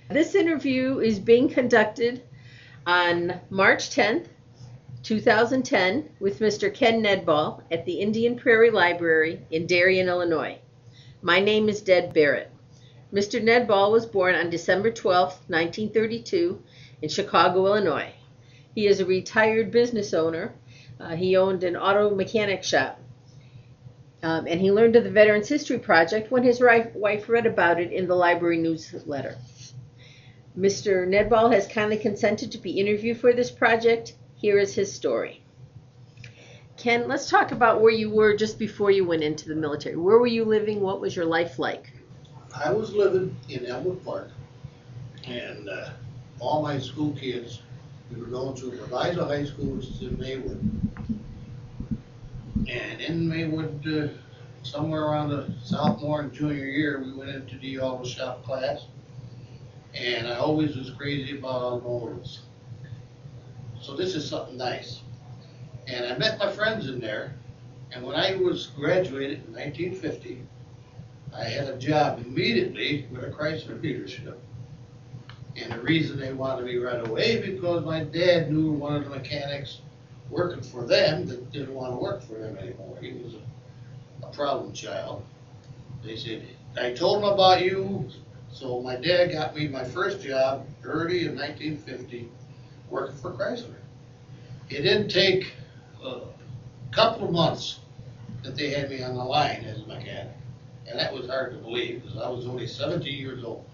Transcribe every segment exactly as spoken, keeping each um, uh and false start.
This interview is being conducted on March tenth, two thousand ten, with Mister Ken Nedball at the Indian Prairie Library in Darien, Illinois. My name is Deb Barrett. Mister Nedball was born on December twelfth, nineteen thirty-two, in Chicago, Illinois. He is a retired business owner. Uh, he owned an auto mechanic shop. Um, and he learned of the Veterans History Project when his wife read about it in the library newsletter. Mister Nedball has kindly consented to be interviewed for this project. Here is his story. Ken, let's talk about where you were just before you went into the military. Where were you living? What was your life like? I was living in Elmwood Park, and uh, all my school kids, we were going to Proviso High School, which is in Maywood. And in Maywood, uh, somewhere around the sophomore and junior year, we went into the auto shop class. And I always was crazy about automobiles. So this is something nice. And I met my friends in there. And when I was graduated in nineteen fifty, I had a job immediately with a Chrysler dealership. And the reason they wanted me right away, because my dad knew one of the mechanics working for them that didn't want to work for them anymore. He was a, a problem child. They said, I told him about you. So my dad got me my first job early in nineteen fifty working for Chrysler. It didn't take a couple of months that they had me on the line as a mechanic. And that was hard to believe because I was only seventeen years old.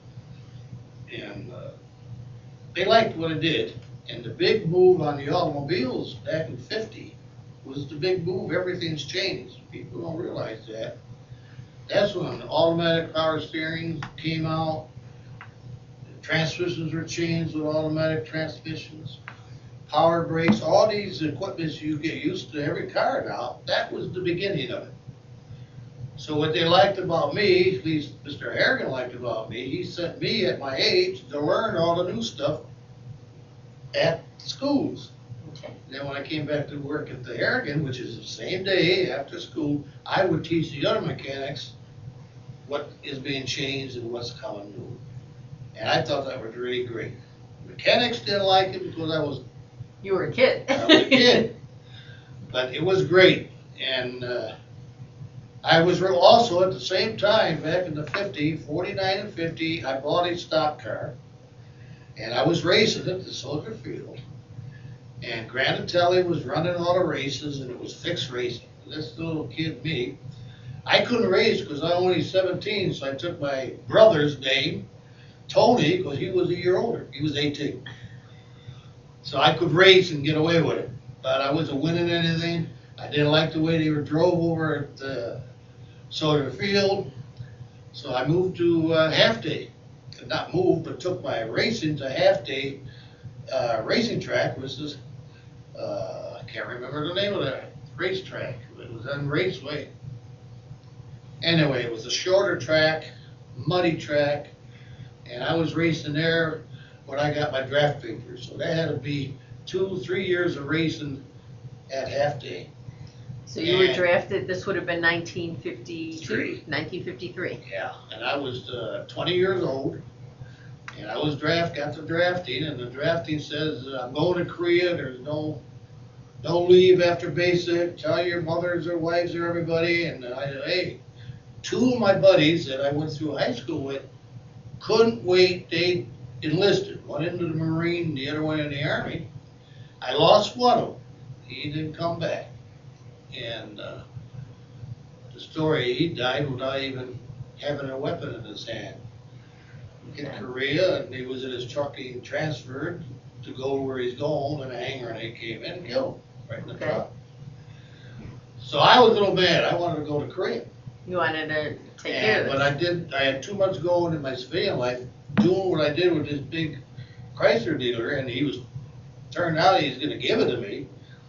And uh, they liked what I did. And the big move on the automobiles back in fifty was the big move. Everything's changed. People don't realize that. That's when automatic power steering came out. The transmissions were changed with automatic transmissions. Power brakes, all these equipments you get used to every car now, that was the beginning of it. So what they liked about me, at least Mister Harrigan liked about me, he sent me at my age to learn all the new stuff at schools. Okay. Then when I came back to work at the Harrigan, which is the same day after school, I would teach the other mechanics what is being changed and what's coming new. And I thought that was really great. Mechanics didn't like it because I was, You were a kid. I was a kid. But it was great. And uh, I was also at the same time, back in the fifty, forty-nine and fifty, I bought a stock car. And I was racing at the Soldier Field. And Granatelli was running all the races, and it was fixed racing. This little kid, me, I couldn't race because I was only seventeen, so I took my brother's name, Tony, because he was a year older. He was eighteen. So I could race and get away with it. But I wasn't winning anything. I didn't like the way they were drove over at the Soldier Field. So I moved to uh, half day. Not moved, but took my racing to half day uh, racing track, which is, uh, I can't remember the name of that racetrack. It was on Raceway. Anyway, it was a shorter track, muddy track, and I was racing there when I got my draft papers. So that had to be two, three years of racing at half day. So you were And- drafted, this would have been nineteen fifty-two, Three. nineteen fifty-three. Yeah, and I was uh, twenty years old, and I was draft, got the drafting, and the drafting says, uh, I'm going to Korea, there's no, no leave after basic, tell your mothers or wives or everybody, and I said, hey, two of my buddies that I went through high school with couldn't wait, they enlisted, one into the Marine, the other one in the Army. I lost one of them, he didn't come back, and uh, the story, he died without even having a weapon in his hand. In Korea, and he was in his truck being transferred to go where he's going, and a hand grenade came in and killed him right in the Okay. truck. So I was a little mad. I wanted to go to Korea. You wanted to take care of And, this. but I did, I had too much going in my civilian life, doing what I did with this big Chrysler dealer, and he was, turned out he's gonna give it to me.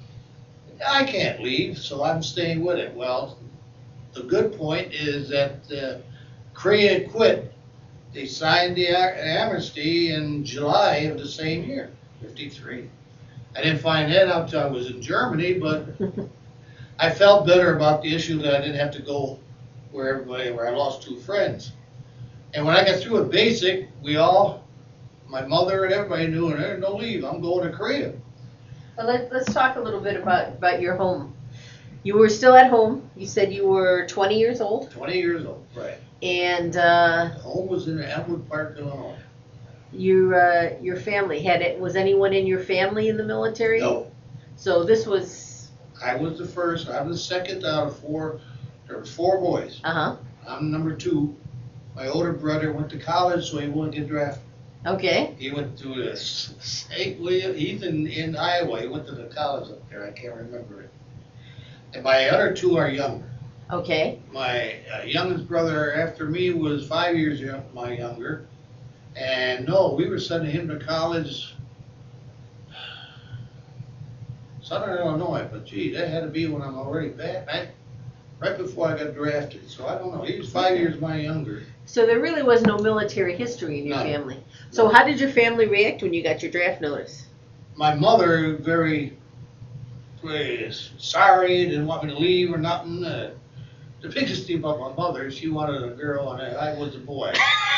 I can't leave, so I'm staying with it. Well, the good point is that uh, Korea quit. They signed the amnesty in July of the same year, fifty-three. I didn't find that out till I was in Germany, but I felt better about the issue that I didn't have to go where everybody, where I lost two friends. And when I got through with basic, we all my mother and everybody knew, and there's no leave, I'm going to Korea. Well, let, let's talk a little bit about, about your home. You were still at home. You said you were twenty years old. Twenty years old, right. And uh, Home was in Elmwood Park, Illinois. your uh, your family had it. Was anyone in your family in the military? No, So this was. I was the first, I was the second out of four, there were four boys. Uh huh. I'm number two. My older brother went to college, so he wouldn't get drafted. Okay. He went to the Saint William, he's in, in Iowa, he went to the college up there, I can't remember it. And my other two are younger. Okay. My uh, youngest brother after me was five years young, my younger. And no, we were sending him to college, Southern Illinois, but gee, that had to be when I'm already back, back right before I got drafted. So I don't know, he was five years my younger. So there really was no military history in your None. family. So how did your family react when you got your draft notice? My mother very, very sorry, didn't want me to leave or nothing. Uh, the biggest thing about my mother, she wanted a girl and I was a boy.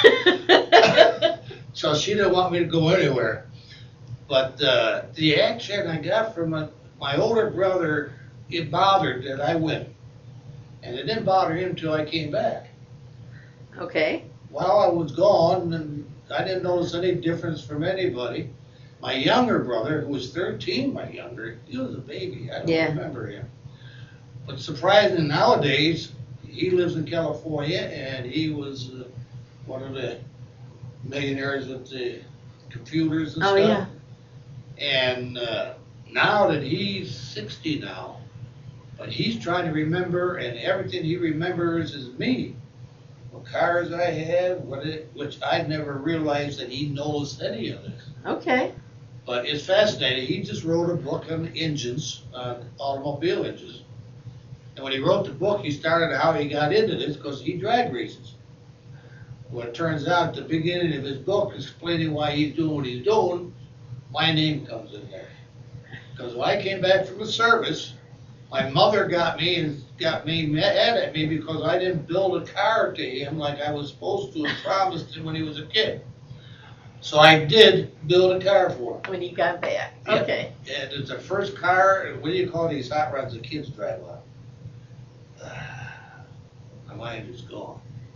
So she didn't want me to go anywhere. But uh, the action I got from my, my older brother, it bothered that I went. And it didn't bother him until I came back. Okay. While I was gone, and I didn't notice any difference from anybody. My younger brother, who was thirteen, my younger, he was a baby. I don't Yeah. remember him. But surprising nowadays, he lives in California, and he was uh, one of the millionaires with the computers and Oh, stuff. yeah. And uh, now that he's sixty now, but he's trying to remember, and everything he remembers is me. What cars I had, what it, which I'd never realized that he knows any of this. Okay. But it's fascinating. He just wrote a book on engines, on automobile engines. And when he wrote the book, he started how he got into this because he drag races. Well, it turns out at the beginning of his book, explaining why he's doing what he's doing, my name comes in there. Because when I came back from the service, my mother got me and got me mad at me because I didn't build a car to him like I was supposed to and promised him when he was a kid. So I did build a car for him. When you got back. Yeah. Okay. And it's the first car, what do you call these hot rods the kids drive on? My mind is gone.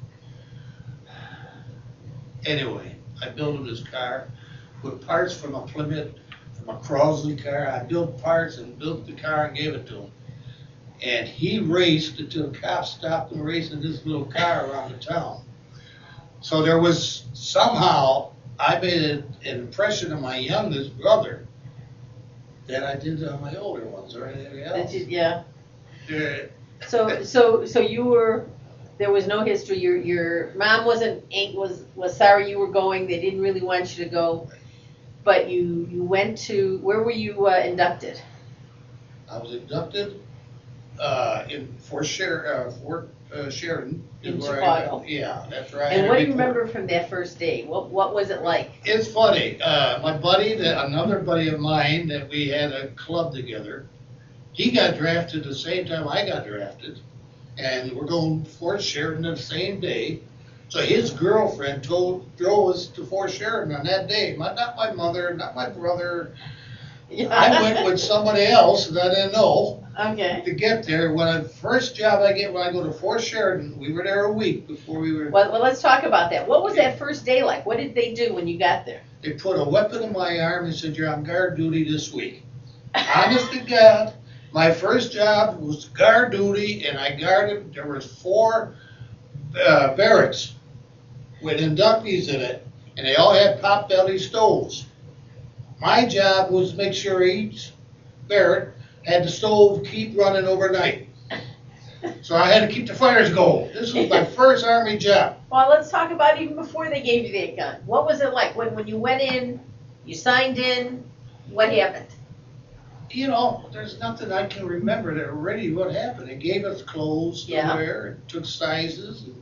Anyway, I built him this car with parts from a Plymouth, from a Crosley car. I built parts and built the car and gave it to him. And he raced until the cops stopped him racing this little car around the town. So there was somehow, I made an impression on my youngest brother that I did on my older ones or anything else. That you- yeah. Yeah. So so so you were. There was no history. Your your mom wasn't ain't was was sorry you were going. They didn't really want you to go, but you you went to where were you uh, inducted? I was inducted uh, in Fort, Sher- uh, Fort uh, Sheridan. is In where I- Chicago. yeah, that's right. And what do you remember from that first day? What what was it like? It's funny. Uh, my buddy, that another buddy of mine, that we had a club together. He got drafted the same time I got drafted, and we're going to Fort Sheridan the same day. So his girlfriend told drove us to Fort Sheridan on that day. My, not my mother, not my brother. I went with somebody else that I didn't know Okay. to get there. When I first job I get when I go to Fort Sheridan, we were there a week before we were. Well, well, let's talk about that. What was that first day like? What did they do when you got there? They put a weapon in my arm and said, "You're on guard duty this week." Honest to God, my first job was guard duty, and I guarded. There was four uh, barracks with inductees in it, and they all had pot-belly stoves. My job was to make sure each barrack had the stove keep running overnight. So I had to keep the fires going. This was my first Army job. Well, let's talk about even before they gave you that gun. What was it like when when you went in, you signed in? What happened? You know, there's nothing I can remember that already what happened. They gave us clothes to Yeah. wear and took sizes. And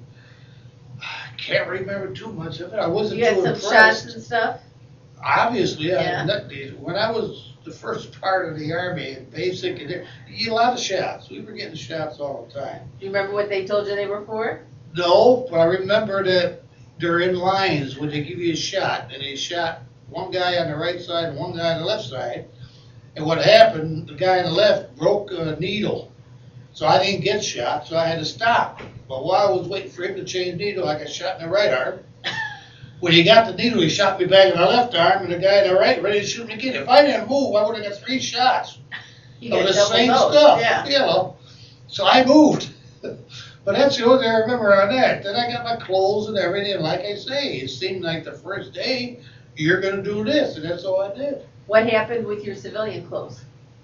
I can't remember too much of it. I wasn't You had too some impressed. shots and stuff. Obviously, Yeah. I, that- when I was the first part of the Army, basic, and there- you get a lot of shots. We were getting shots all the time. Do you remember what they told you they were for? No, but I remember that they're in lines when they give you a shot, and they shot one guy on the right side and one guy on the left side. And what happened, the guy on the left broke a needle. So I didn't get shot, so I had to stop. But while I was waiting for him to change needle, I got shot in the right arm. When he got the needle, he shot me back in the left arm, and the guy in the right ready to shoot me again. If I didn't move, I would have got three shots You of got the double same dose, stuff. yeah. You know, so I moved. But that's the only thing I remember on that. Then I got my clothes and everything. And like I say, it seemed like the first day you're gonna do this, and that's all I did. What happened with your civilian clothes?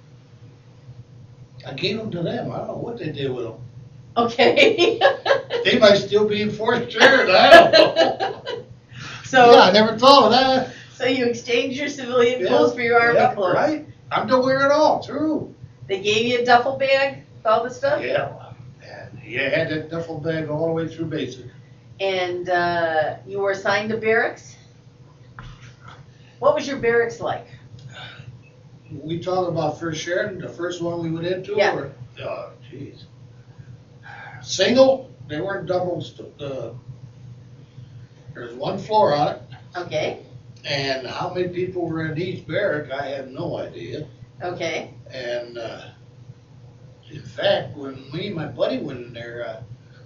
I gave them to them. I don't know what they did with them. Okay. They might still be in fourth grade. I don't know. So, Yeah, I never thought of that. so you exchanged your civilian Yeah, clothes for your army yeah, clothes. Right? I'm don't wear it all. True. They gave you a duffel bag with all the stuff? Yeah. And you had that duffel bag all the way through basic. And uh, you were assigned to barracks? What was your barracks like? We talked about first Sheridan, the first one we went into. Yeah. Or, oh, jeez. Single. They weren't doubles. Uh, there's one floor on it, Okay, and how many people were in each barrack, I have no idea. okay, And uh, in fact, when me and my buddy went in there, uh,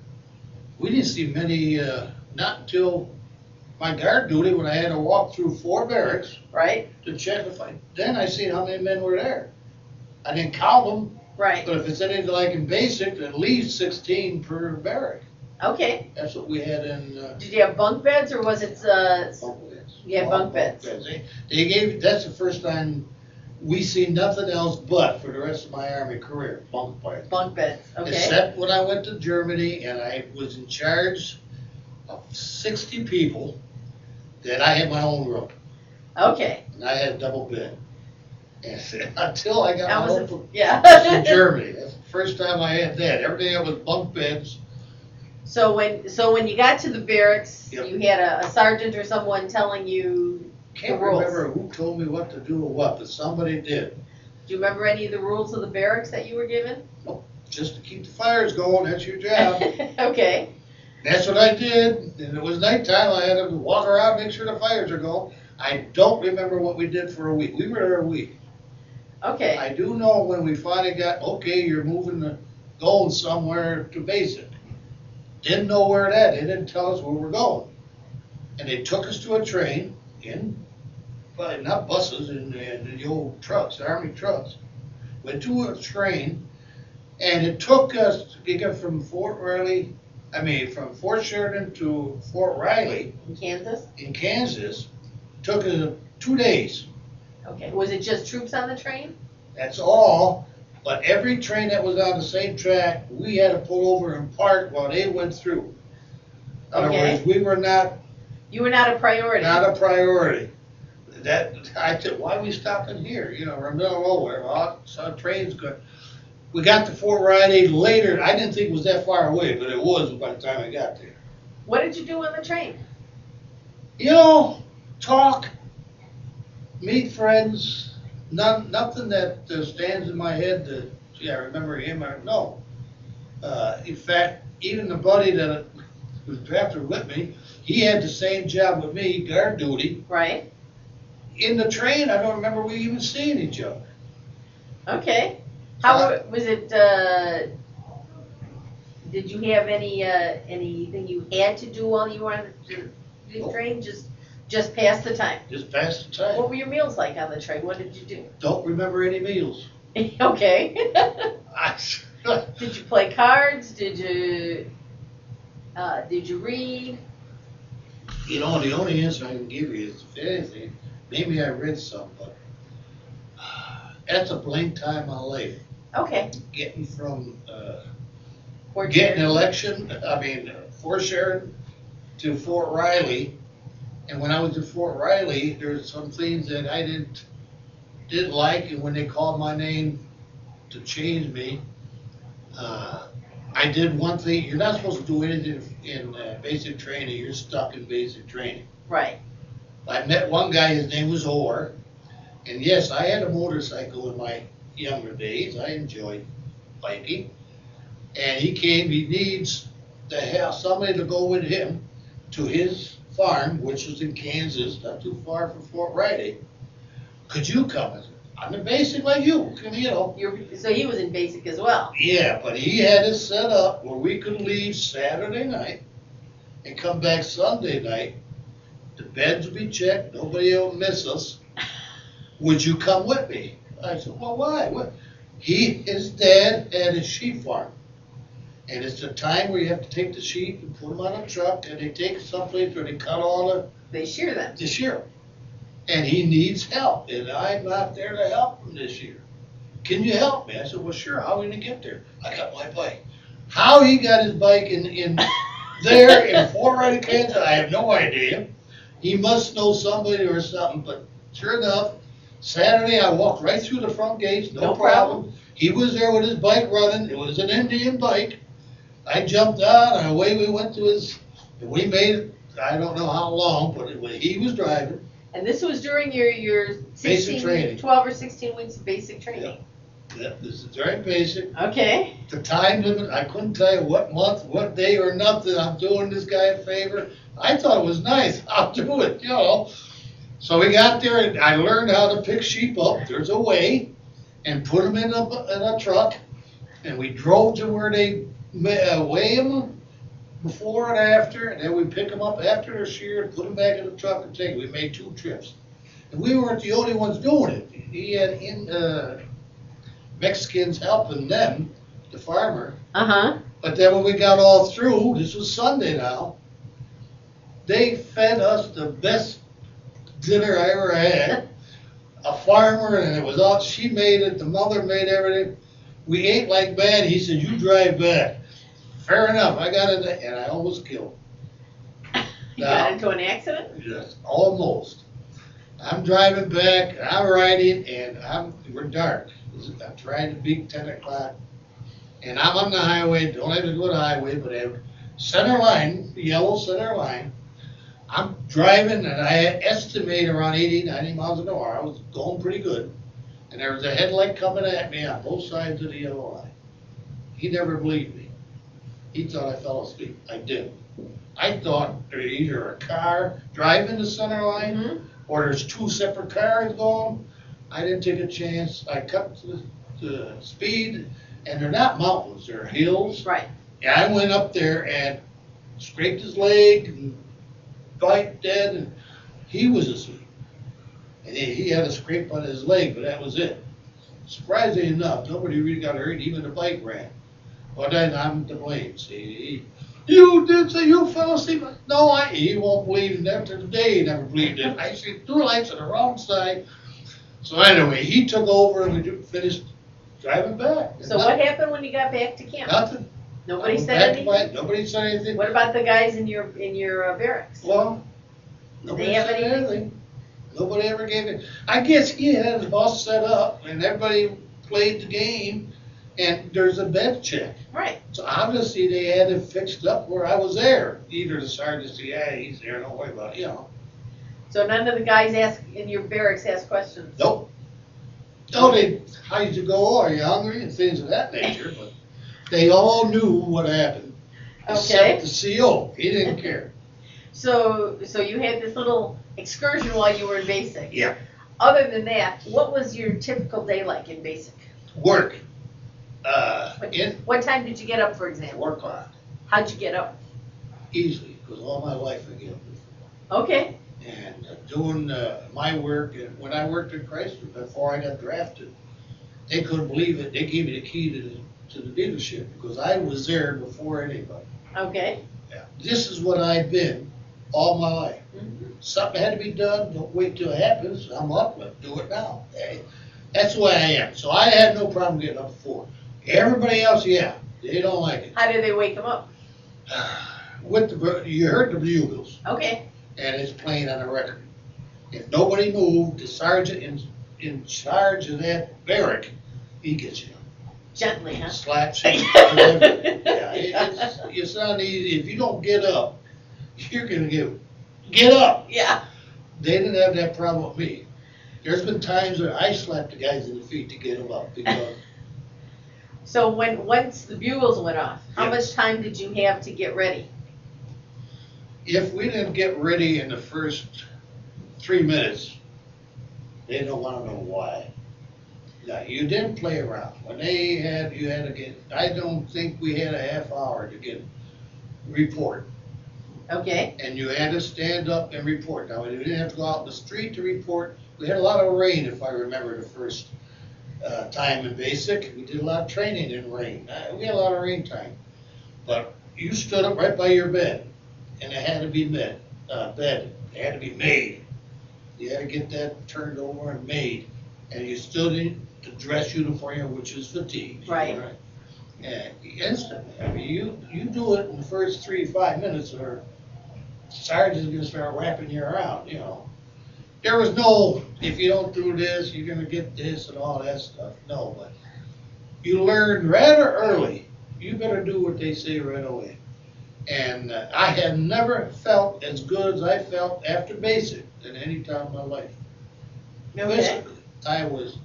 we didn't see many. Uh, not until my guard duty, when I had to walk through four barracks right, to check if I. Then I seen how many men were there. I didn't count them, right, but if it's anything like in basic, at least sixteen per barrack. okay. That's what we had in. Uh, Did you have bunk beds or was it, uh, bunk beds. You had All bunk beds. They, they gave. That's the first time we seen nothing else but for the rest of my Army career, bunk beds. bunk beds, okay? Except when I went to Germany and I was in charge of sixty people, then I had my own room. Okay, And I had a double bed. And until I got that my was, own a- room yeah. in Germany. That's the first time I had that. Everything else was bunk beds. So when, so when you got to the barracks, Yep. you had a, a sergeant or someone telling you, Can't The rules. remember who told me what to do or what, but somebody did. do you remember any of the rules of the barracks that you were given? Just to keep the fires going, that's your job. Okay, That's what I did, and it was nighttime, I had to walk around, make sure the fires are going. I don't remember what we did for a week, we were there a week. okay, I do know when we finally got, okay, you're moving the, going somewhere to basic. Didn't know where it at, they didn't tell us where we're going. And they took us to a train in, well, not buses, in, in the old trucks, army trucks. Went to a train, and it took us to get from Fort Riley, I mean, from Fort Sheridan to Fort Riley in Kansas? in Kansas, took us two days. Okay, was it just troops on the train? That's all, but every train that was on the same track, we had to pull over and park while they went through. In other Okay. words, we were not, You were not a priority? not a priority. That, I said, why we stopping here, you know, we're in the middle of nowhere, well, so train's good. We got to Fort Riley later, I didn't think it was that far away, but it was by the time I got there. What did you do on the train? You know, talk, meet friends, none, nothing that uh, stands in my head that, gee, I remember him, or, no. Uh, in fact, even the buddy that was drafted with me, he had the same job with me, guard duty. Right, In the train, I don't remember we even seeing each other. okay. How, Uh, was it, uh, did you have any, uh, anything you had to do while you were on the, the Nope. train? Just, just pass the time? Just passed the What time. were your meals like on the train? What did you do? Don't remember any meals. Okay. I, Did you play cards? Did you, uh, did you read? you know, the only answer I can give you is, if anything, maybe I read some, but uh, that's a blank time in my life. Okay. Getting from, uh, Or getting an election, I mean, Fort Sheridan to Fort Riley. And when I was in Fort Riley, there's some things that I didn't, didn't like, and when they called my name to change me, uh, I did one thing. You're not supposed to do anything in uh, basic training, you're stuck in basic training. Right. I met one guy, his name was Orr, and yes, I had a motorcycle in my younger days, I enjoyed biking. And he came, he needs to have somebody to go with him to his farm, which was in Kansas, not too far from Fort Riley. Could you come with it? I'm in basic like you, you know. You're, so he was in basic as well. Yeah, but he had it set up where we could leave Saturday night and come back Sunday night. The beds would be checked, nobody will miss us. Would you come with me? I said, well, why? What? He, his dad had a sheep farm. And it's the time where you have to take the sheep and put them on a truck, and they take it someplace where they cut all the, They shear them. the shear. And he needs help, and I'm not there to help him this year. Can you help me? I said, well, sure, how are we gonna get there? I got my bike. How he got his bike in, in there in Fort Riley, Kansas, I have no idea. He must know somebody or something, but sure enough, Saturday I walked right through the front gates, no, No problem. problem. He was there with his bike running, it was an Indian bike. I jumped out and away we went to his, and we made it, I don't know how long, but it was, he was driving. And this was during your, your Basic training. sixteen, twelve or sixteen weeks of basic training. Yeah, this is very basic. Okay. The time limit, I couldn't tell you what month, what day or nothing. I'm doing this guy a favor. I thought it was nice. I'll do it, you know. So we got there and I learned how to pick sheep up. There's a way, and put them in a, in a truck. And we drove to where they uh, weigh them before and after, and then we pick them up after they're sheared, put them back in the truck and take it. We made two trips. And we weren't the only ones doing it. He had in, uh, Mexicans helping them, the farmer. Uh-huh. But then when we got all through, this was Sunday now, they fed us the best dinner I ever had. A farmer, and it was all, she made it, the mother made everything. We ate like mad. He said, you drive back. Fair enough, I got it, and I almost killed. You Now, got into an accident? yes, almost. I'm driving back, I'm riding, and I'm, we're dark. I'm trying to beat ten o'clock. And I'm on the highway, don't have to go to the highway, but I have center line, the yellow center line. I'm driving, and I estimate around eighty, ninety miles an hour. I was going pretty good. And there was a headlight coming at me on both sides of the yellow line. He never believed me. He thought I fell asleep. I did. I thought there was either a car driving the center line, Mm-hmm. or there's two separate cars going. I didn't take a chance. I cut the, the speed, and they're not mountains, they're hills. Right. And I went up there and scraped his leg and bite dead, and he was asleep. And he, he had a scrape on his leg, but that was it. Surprisingly enough, nobody really got hurt, even the bike ran. But then I'm to blame. See, he, you did say you fell asleep. No, I. He won't believe it. After the day, he never believed it. I see two lights on the wrong side. So anyway, he took over and we finished driving back. So what happened when you got back to camp? Nothing. Nobody I went said back to anything? my- Nobody said anything. What about the guys in your, in your uh, barracks? Well, Did nobody they have said anything? anything. Nobody ever gave it. I guess he had his bus set up and everybody played the game, and there's a bed check. Right. So obviously they had it fixed up where I was there. Either the sergeant said, yeah, he's there, don't worry about it, you know. So none of the guys ask, in your barracks ask questions? Nope. No, they, how'd you go, are you hungry, and things of that nature, but they all knew what happened. Okay. Except the C O, he didn't care. So, so you had this little excursion while you were in basic? Yeah. Other than that, what was your typical day like in basic? Work. Uh, What, in, what time did you get up, for example? four o'clock, How'd you get up? easily, because all my life I get up before. Okay. And uh, doing uh, my work, and when I worked at Chrysler before I got drafted, they couldn't believe it. They gave me the key to the, to the dealership because I was there before anybody. Okay. Yeah. This is what I've been all my life. Mhm. Something had to be done. Don't wait till it happens. I'm up. Let's do it now. Hey, that's the way I am. So I had no problem getting up before. Everybody else, yeah, they don't like it. How did they wake them up? With the you heard the bugles. Okay. And it's playing on a record. If nobody moved, the sergeant in, in charge of that barrack, he gets you. Gently, huh? Slaps you. Whatever. Yeah, it, it's, it's not easy. If you don't get up, you're going to get, get up. Yeah. They didn't have that problem with me. There's been times where I slapped the guys in the feet to get them up because So when, once the bugles went off, how Yeah. much time did you have to get ready? if we didn't get ready in the first three minutes, they don't wanna know why. Now, you didn't play around. When they had, you had to get, I don't think we had a half hour to get report. Okay, And you had to stand up and report. Now, we didn't have to go out in the street to report. We had a lot of rain, if I remember the first uh, time in basic. We did a lot of training in rain. Uh, We had a lot of rain time. But you stood up right by your bed, and it had to be bed, uh, bed. It had to be made. You had to get that turned over and made. And you stood in the dress uniform, which is fatigue. Right. And instantly, I mean, you, you do it in the first three, five minutes, or sergeant's gonna start wrapping you around, you know. There was no, if you don't do this, you're gonna get this and all that stuff. No, but you learned rather early. You better do what they say right away. And uh, I had never felt as good as I felt after basic than any time in my life. okay. Physically, I was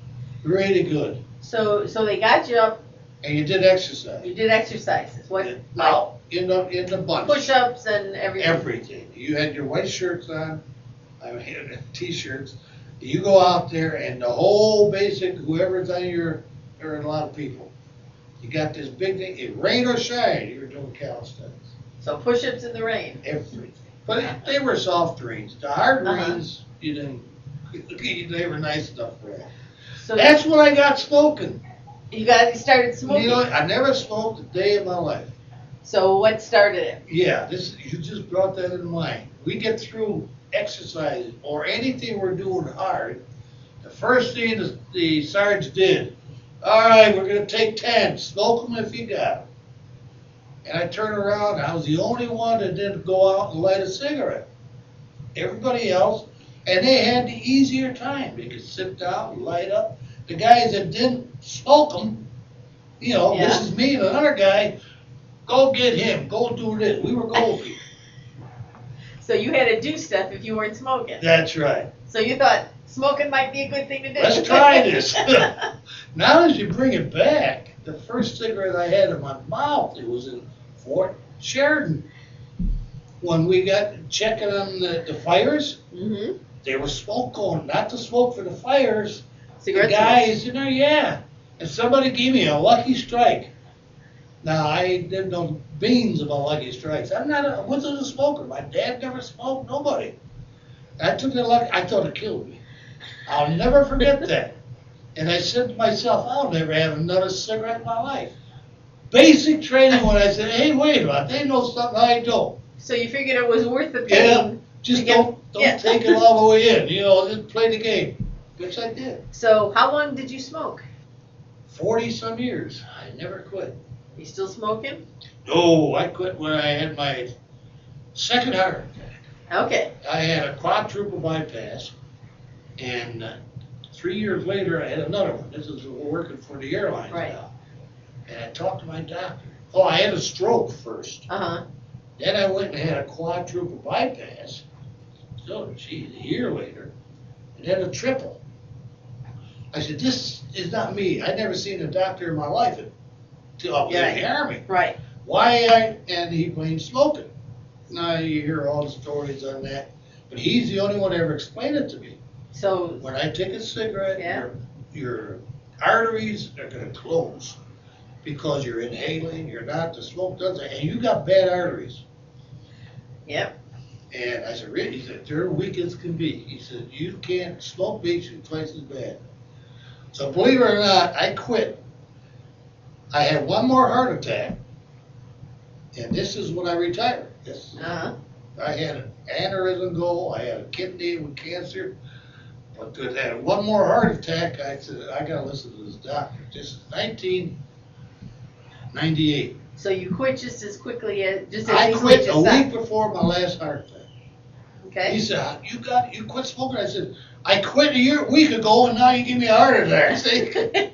really good. So, so they got you up, And you did exercise. you did exercises, what, like Out in the, in the bunch. push-ups and everything? Everything. You had your white shirts on, I mean, t-shirts. You go out there and the whole basic, whoever's on your, there are a lot of people. You got this big thing, it rain or shine, you were doing calisthenics. So push-ups in the rain. Everything. But they were soft rains. The hard Uh-huh. rains, you didn't, they were nice enough for that. So That's when I got smoking. you got, you started You smoking. know, I never smoked a day in my life. So what started it? Yeah, this, you just brought that in mind. We get through exercise or anything we're doing hard, the first thing the, the sergeant did, all right, we're gonna take ten, smoke them if you got 'em. And I turned around, and I was the only one that didn't go out and light a cigarette. Everybody else, and they had the easier time. They could sit down, light up. The guys that didn't smoke them, you know, Yeah. this is me and another guy, go get him, go do this. We were gold people. So you had to do stuff if you weren't smoking. That's right. So you thought smoking might be a good thing to do. Let's try this. Now as you bring it back, the first cigarette I had in my mouth, it was in Fort Sheridan. When we got checking on the, the fires, Mm-hmm. there was smoke going, not the smoke for the fires. The Cigarette smoke. guys in there, yeah. And somebody gave me a Lucky Strike. Now, I didn't know beans about Lucky Strikes. I'm not a, I wasn't a smoker. My dad never smoked, nobody. I took the luck, I thought it killed me. I'll never forget that. And I said to myself, I'll never have another cigarette in my life. Basic training when I said, hey, wait a minute, they know something I don't. So you figured it was worth the Yeah, pain. just to get- don't, don't yeah. take it all the way in, you know, just play the game. Which I did. So how long did you smoke? Forty some years, I never quit. You still smoking? No, I quit when I had my second heart attack. Okay. I had a quadruple bypass, and uh, three years later, I had another one. This is working for the airlines Right. now. And I talked to my doctor. Oh, I had a stroke first. Uh-huh. Then I went and had a quadruple bypass. So, geez, a year later, and then a triple. I said, this is not me. I'd never seen a doctor in my life until I was in the Army. Right. Why I, and he blamed smoking. Now you hear all the stories on that, but he's the only one that ever explained it to me. So When I take a cigarette, Yeah. your, your arteries are gonna close because you're inhaling, you're not, the smoke does it, and you got bad arteries. yep. And I said, really? He said, they're weak as can be. He said, you can't, smoke makes you twice as bad. So believe it or not, I quit. I had one more heart attack, and this is when I retired. This, Uh-huh. I had an aneurysm go, I had a kidney with cancer, but I had one more heart attack. I said, I gotta listen to this doctor. This is nineteen ninety-eight. So you quit just as quickly as just as I easily quit as a that. week before my last heart attack. He Okay. said, you got, you quit smoking? I said, I quit a year, week ago, and now you give me a heart attack. See?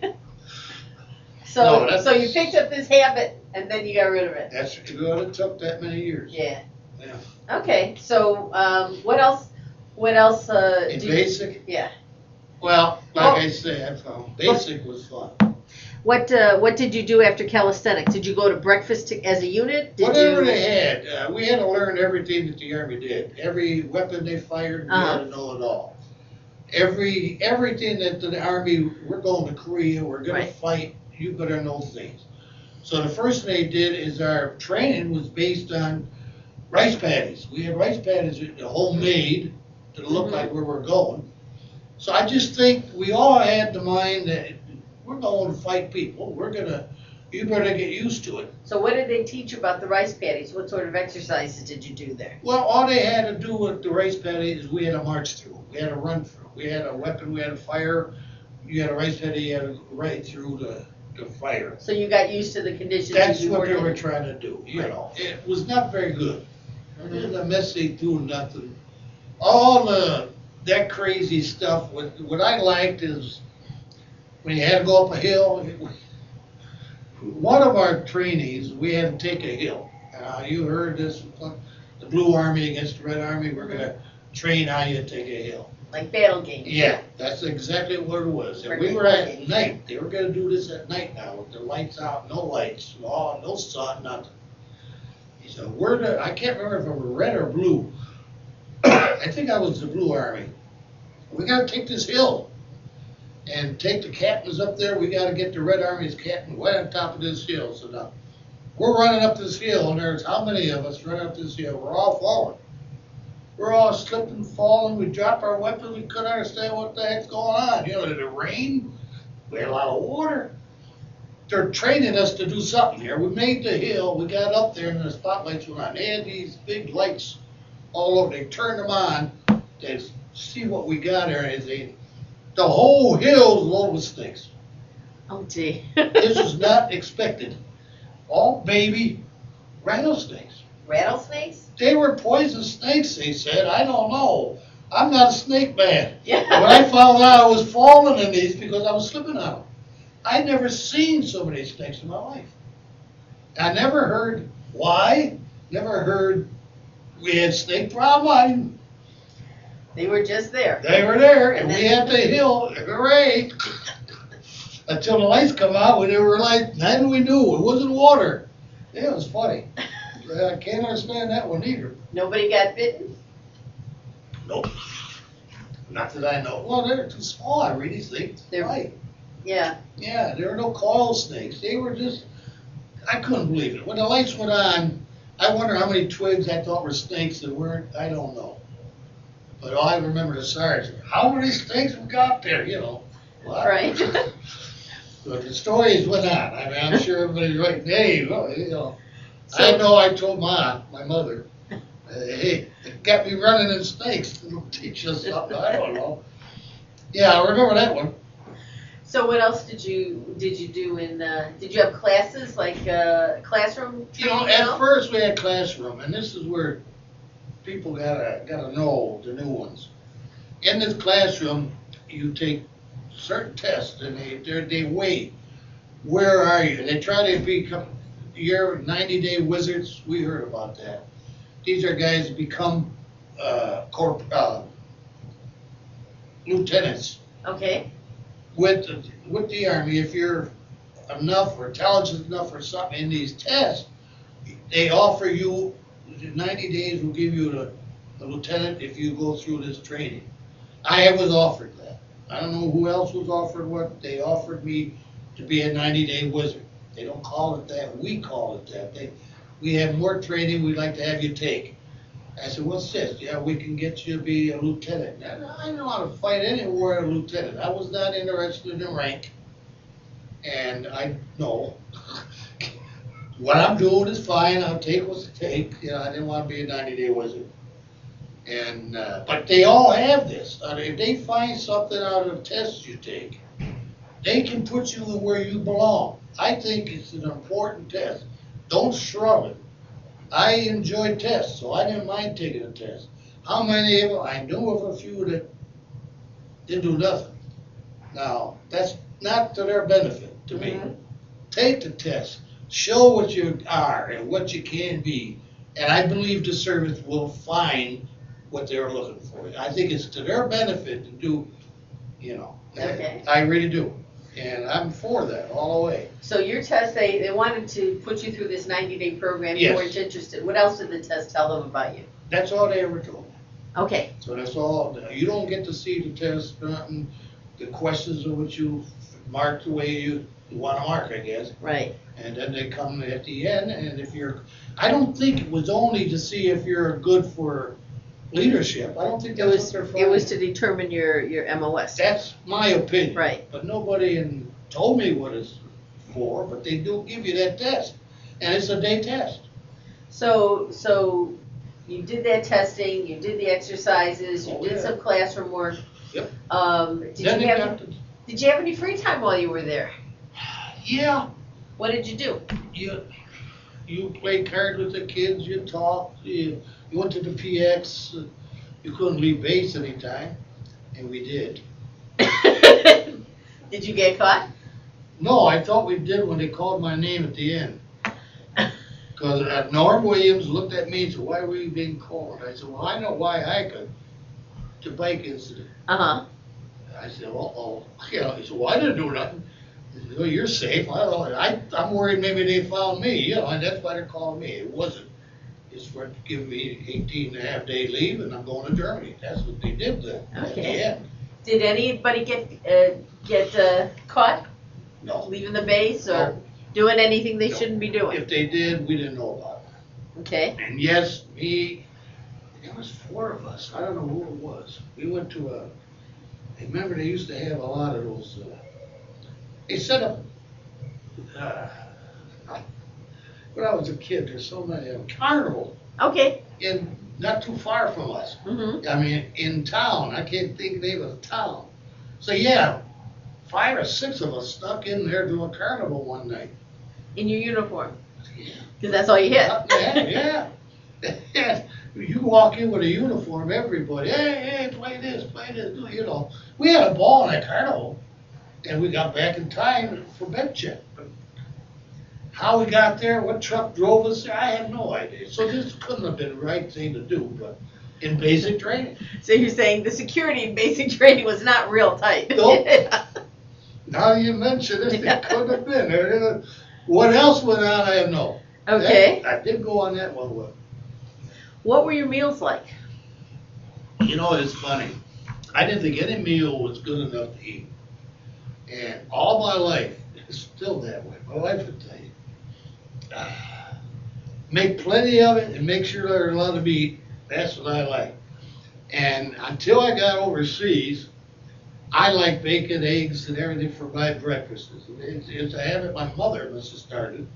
So No, that's- so you picked up this habit and then you got rid of it. That's good. It took that many years. Yeah. Yeah. Okay. So um, what else? What else? Uh, In do you- basic, Yeah. well, like Well- I said, I found basic was fun. What uh, what did you do after calisthenics? Did you go to breakfast to, as a unit? Did Whatever you? they had, uh, we had to learn everything that the Army did. Every weapon they fired, we Uh-huh. had to know it all. Every everything that the Army, we're going to Korea, we're going Right. to fight, you better know things. So the first thing they did is our training was based on rice paddies. We had rice paddies that were homemade to look Mhm. like where we're going. So I just think we all had the mind that we're going to fight people. We're gonna, you better get used to it. So what did they teach you about the rice paddies? What sort of exercises did you do there? Well, all they had to do with the rice paddy is we had to march through. We had to run through. We had a weapon. We had to fire. You had a rice paddy. You had to go right through the, the fire. So you got used to the conditions. That's you what were they in? were trying to do. You Right. know, it was not very good. It Mhm. was a messy doing nothing. All the that crazy stuff. What what I liked is when you had to go up a hill. It, one of our trainees, we had to take a hill. Uh, you heard this, the Blue Army against the Red Army. We're gonna train how you take a hill. Like battle games. Yeah, that's exactly what it was. And we were at night. They were gonna do this at night now with the lights out, no lights, no, no sun, nothing. He said, "We're the," I can't remember if it was red or blue. I think I was the Blue Army. We gotta take this hill and take the captains up there. We gotta get the Red Army's captain right on top of this hill. So now we're running up this hill, and there's how many of us running up this hill? We're all falling. We're all slipping, falling. We drop our weapons. We couldn't understand what the heck's going on. You know, did it rain? We had a lot of water. They're training us to do something here. We made the hill. We got up there, and the spotlights went on. They had these big lights all over. They turned them on to see what we got there. And they, the whole hill was loaded with snakes. Oh, gee. This was not expected. All baby rattlesnakes. Rattlesnakes? They were poisonous snakes, they said. I don't know. I'm not a snake man. Yeah. But when I found out I was falling in these because I was slipping on them. I'd never seen so many snakes in my life. I never heard why. Never heard we had snake problem. I didn't- They were just there. They were there, and And we then- had the hill. Hooray! Until the lights come out, when they were like, then we knew it wasn't water. Yeah, it was funny. I can't understand that one either. Nobody got bitten? Nope. Not that I know. Well, they're too small. I really think. They're- right. Yeah. Yeah, there were no coil snakes. They were just, I couldn't believe it. When the lights went on, I wonder how many twigs I thought were snakes that weren't. I don't know. But all I remember the sergeant, how many snakes we got there, you know. What? Right. But the stories went on. I mean, I'm sure everybody's right. Hey, well, you know. So- I know I told my, my mother, uh, hey, it got me running in snakes. It'll teach us something. I don't know. Yeah, I remember that one. So what else did you did you do in uh, did you have classes like uh, classroom You know, training? at first we had classroom, and this is where people gotta gotta know the new ones. In this classroom, you take certain tests, and they they they weigh where are you. They try to become your ninety day wizards. We heard about that. These are guys who become uh, corp uh, lieutenants Okay. with the, with the Army. If you're enough or intelligent enough or something in these tests, they offer you ninety days will give you the, the lieutenant if you go through this training. I was offered that. I don't know who else was offered what. They offered me to be a ninety day wizard. They don't call it that. We call it that. They, we have more training we'd like to have you take. I said, what's this? Yeah, we can get you to be a lieutenant. And I know how to fight anywhere a lieutenant. I was not interested in rank. And I know what I'm doing is fine. I'll take what's to take. You know, I didn't want to be a ninety day wizard. And uh, but they all have this. Uh, if they find something out of the tests you take, they can put you where you belong. I think it's an important test. Don't shrub it. I enjoy tests, so I didn't mind taking a test. How many of them? I knew of a few that didn't do nothing. Now, that's not to their benefit, to me. Mhm. Take the test. Show what you are and what you can be. And I believe the service will find what they're looking for. I think it's to their benefit to do, you know. Okay. I really do. And I'm for that all the way. So your test, they, they wanted to put you through this ninety day program, you Yes. weren't interested. What else did the test tell them about you? That's all they ever told me. Okay, So that's all, you don't get to see the test, nothing, the questions are what you mark the way you want to mark, I guess. right. And then they come at the end, and if you're, I don't think it was only to see if you're good for leadership. I don't think It that's what was, they're for. it was to determine your, your M O S. That's my opinion. Right. But nobody in, told me what it's for, but they do give you that test. And it's a day test. So, so you did that testing, you did the exercises, you Oh, did yeah. some classroom work. Yep. Um, did Then you they have, got the, did you have any free time while you were there? yeah, What did you do? you, you play cards with the kids, you talk, you, you went to the P X, uh, you couldn't leave base anytime, and we did. Did you get caught? No, I thought we did when they called my name at the end. Because uh, Norm Williams looked at me and said, why were you being called? I said, well, I know why I could. The bike incident. Uh-huh. I said, uh-oh. You know, he said, well, I didn't do nothing. He said, well, you're safe. I don't know. I, I'm worried maybe they found me, you know, and that's why they're calling me. It wasn't. It's for giving me eighteen and a half day leave and I'm going to Germany. That's what they did then. At the Okay. end. Did anybody get, uh, get, uh, caught No. leaving the base or No. doing anything they No. shouldn't be doing? If they did, we didn't know about it. Okay. And yes, me, there was four of us. I don't know who it was. We went to a, I remember they used to have a lot of those, uh, they set up, uh, when I was a kid, there's so many of them, carnival Okay. in, not too far from us. Mm-hmm. I mean, in town, I can't think of the name of the town. So yeah, five or six of us stuck in there to a carnival one night. In your uniform, Yeah. because that's all you hit. Yeah, yeah. You walk in with a uniform, everybody, hey, hey, play this, play this, you know. We had a ball in that carnival, and we got back in time for bed check. But how we got there, what truck drove us there, I have no idea. So this couldn't have been the right thing to do, but in basic training. So you're saying the security in basic training was not real tight? Nope. Now you mention it, it could have been. There- What else went on, I have no. Okay. That- I did go on that one with. What were your meals like? You know, it's funny. I didn't think any meal was good enough to eat. And all my life, it's still that way. My wife would tell you, ah, make plenty of it and make sure there's a lot of meat. That's what I like. And until I got overseas, I like bacon, eggs, and everything for my breakfasts. It's, it's a habit my mother must have started.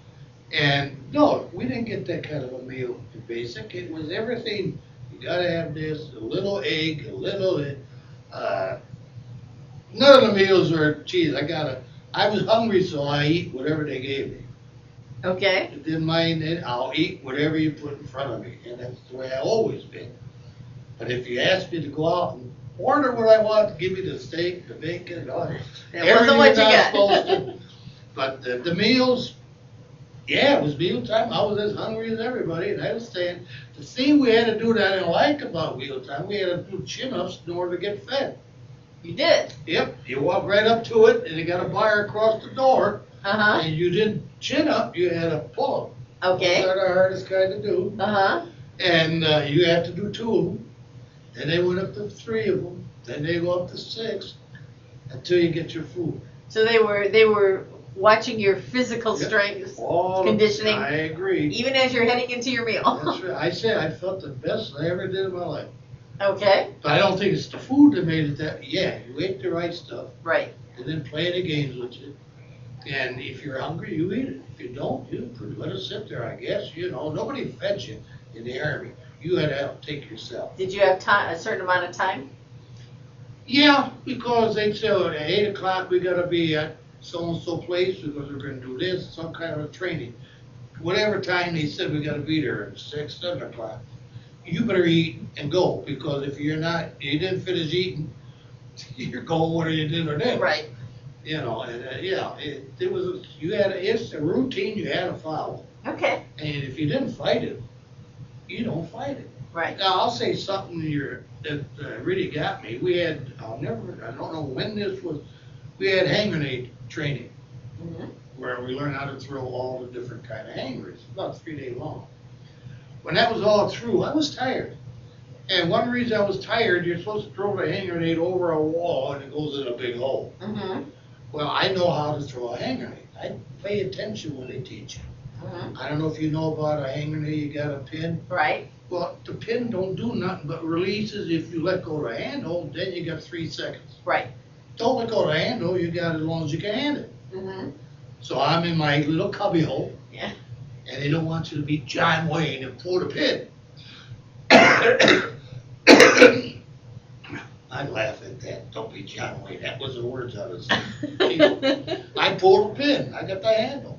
And no, we didn't get that kind of a meal in basic. It was everything. You gotta have this, a little egg, a little, uh, none of the meals were, geez, I gotta, I was hungry, so I eat whatever they gave me. Okay. I didn't mind it, I'll eat whatever you put in front of me, and that's the way I've always been. But if you ask me to go out and order what I want, give me the steak, the bacon, and all that. That wasn't what you everything you're got. not supposed to. But the, the meals, yeah, it was meal time. I was as hungry as everybody, and I was saying, the thing we had to do that I didn't like about meal time, we had to do chin-ups in order to get fed. You did? Yep, you walk right up to it, and you got a bar across the door, Uh-huh. and you didn't chin up, you had to pull up. Okay. Those are the hardest kind to do. Uh-huh. And uh, you have to do two of them. Then they went up to three of them. Then they go up to six until you get your food. So they were they were watching your physical Yep. strength, All conditioning, I agree. even as you're heading into your meal. That's right. I said I felt the best I ever did in my life. Okay. But I don't think it's the food that made it that. Yeah, you ate the right stuff. Right. And then play the games with you. And if you're hungry, you eat it. If you don't, you let it sit there, I guess. You know, nobody fed you in the Army. You had to help take yourself. Did you have time, a certain amount of time? Yeah, because they said at eight o'clock we gotta be at so-and-so place because we're gonna do this, some kind of a training. Whatever time they said we gotta be there at six, seven o'clock, you better eat and go, because if you're not, you didn't finish eating, you're going whether you did or didn't. Right. You know, and, uh, yeah, it, it was, a- you had, a- it's a routine you had to follow. Okay. And if you didn't fight it, you don't fight it. Right. Now, I'll say something here that uh, really got me. We had, I'll never, I don't know when this was, we had hand grenade training, Mhm. where we learned how to throw all the different kind of hand grenades, about three days long. When that was all through, I was tired. And one reason I was tired, you're supposed to throw the hand grenade over a wall and it goes in a big hole. Mhm. Well, I know how to throw a hand grenade. I pay attention when they teach you. Mhm. I don't know if you know about a hand grenade, you got a pin. Right. Well, the pin don't do nothing but releases if you let go of the handle, then you got three seconds. Right. Don't let go of the handle, you got as long as you can hand it. Mhm. So I'm in my little cubby hole, Yeah. and they don't want you to be John Wayne and pull the pin. I laugh at that. Don't be John Wayne. That was the words I was saying. I pulled the pin. I got the handle.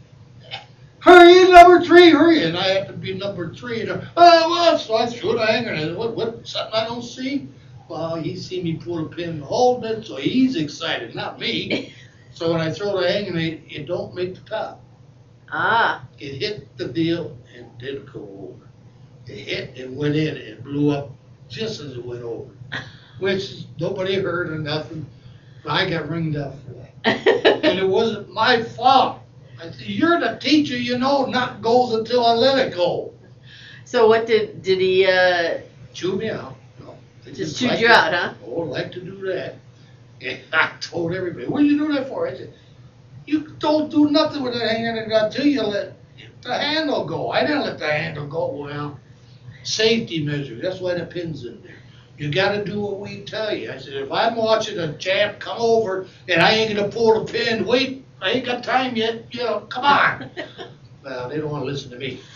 Hurry, number three, hurry. And I have to be number three. And, oh, well, so I threw the hanger. And what, what, something I don't see? Well, he see me pull the pin and hold it, so he's excited, not me. So when I throw the hanger, it, it don't make the top. Ah. It hit the deal and didn't go over. It hit and went in and blew up just as it went over. Which nobody heard or nothing. But I got ringed up for that. And it wasn't my fault. I said, you're the teacher, you know nothing goes until I let it go. So what did did he uh Chew me out. No, they just chewed like you to- out, huh? Oh, like to do that. And I told everybody, what did you do that for? I said, you don't do nothing with that hanger until you let the handle go. I didn't let the handle go. Well, safety measure. That's why the pin's in there. You got to do what we tell you. I said, if I'm watching a champ come over and I ain't going to pull the pin, wait, I ain't got time yet. You know, come on. Well, they don't want to listen to me.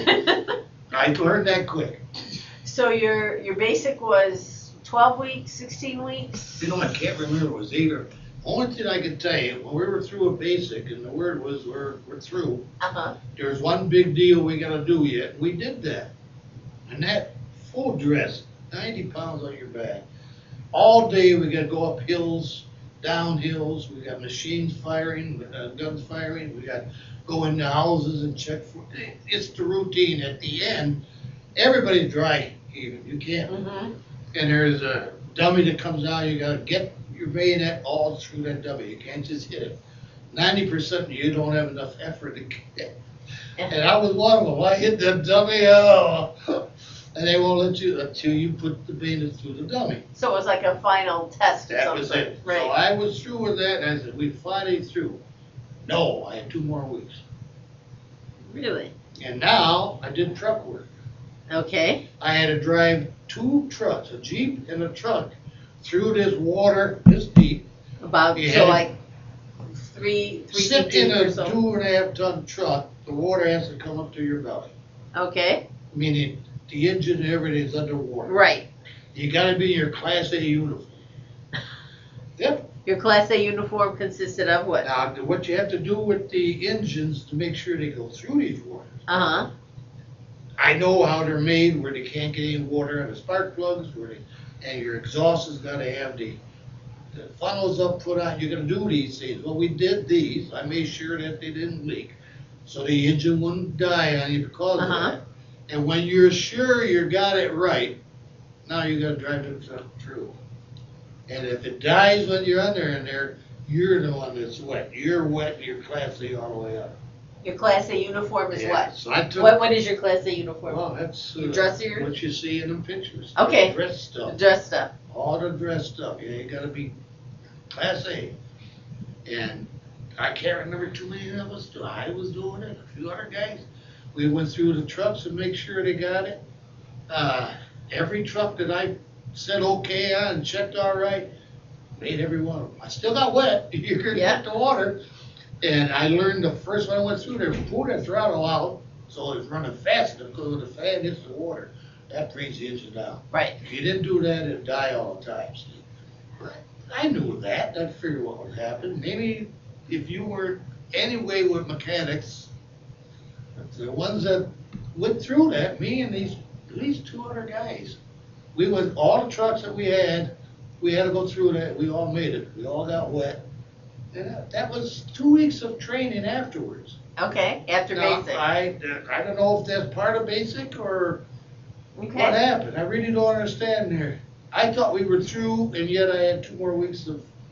I learned that quick. So your your basic was twelve weeks, sixteen weeks? You know, I can't remember. It was either. Only thing I can tell you, when we were through a basic and the word was we're, we're through, Uh-huh. there's one big deal we got to do yet. We did that. And that full dress, ninety pounds on your back. All day we got to go up hills, down hills. We got machines firing, uh, guns firing. We got to go into houses and check for. It's the routine. At the end, everybody's dry heaving. You can't. Mm-hmm. And there's a dummy that comes out. You got to get your bayonet all through that dummy. You can't just hit it. ninety percent you don't have enough effort to get. And I was one of them. I hit that dummy, oh, and they won't let you until you put the bayonet through the dummy. So it was like a final test or That something. was it. Right. So I was through with that, and I said, we finally through. No, I had two more weeks. Really? And now I did truck work. Okay. I had to drive two trucks, a Jeep and a truck, through this water this deep. About You so had- like three three Sit feet in deep or a so. two and a half ton truck, the water has to come up to your belly. Okay. Meaning the engine and everything is underwater. Right. You gotta be in your Class A uniform. Yep. Your Class A uniform consisted of what? Now, what you have to do with the engines to make sure they go through these waters. Uh-huh. I know how they're made, where they can't get any water in the spark plugs, where they, and your exhaust has gotta have the, the funnels up, put on, you're gonna do these things. Well, we did these, I made sure that they didn't leak, so the engine wouldn't die on you because of Uh-huh. that. And when you're sure you got it right, now you gotta drive the truck through. And if it dies when you're under in there, you're the one that's wet. You're wet and you're Class A all the way up. Your Class A uniform is Yeah, what? So I took. What what is your Class A uniform? Well, that's Your uh, dressier? what you see in them pictures. Okay. The dress stuff. Dressed up. All the dress stuff. Yeah, you gotta be Class A. And I can't remember too many of us. do- I was doing it, a few other guys. We went through the trucks and make sure they got it. Uh, every truck that I said okay on and checked all right, made every one of them. I still got wet. You could Yeah. get the water. And I learned the first one I went through there, pull that throttle out so it's running fast enough because when the fan hits the water, that brings the engine down. Right. If you didn't do that, it'd die all the time. See? But I knew that. I figured what would happen. Maybe if you were anyway with mechanics, the ones that went through that, me and these at least two other guys, we went all the trucks that we had. We had to go through that. We all made it. We all got wet. And that, that was two weeks of training afterwards. Okay. After Now, basic. I, I don't know if that's part of basic or what Okay. happened. I really don't understand there. I thought we were through, and yet I had two more weeks of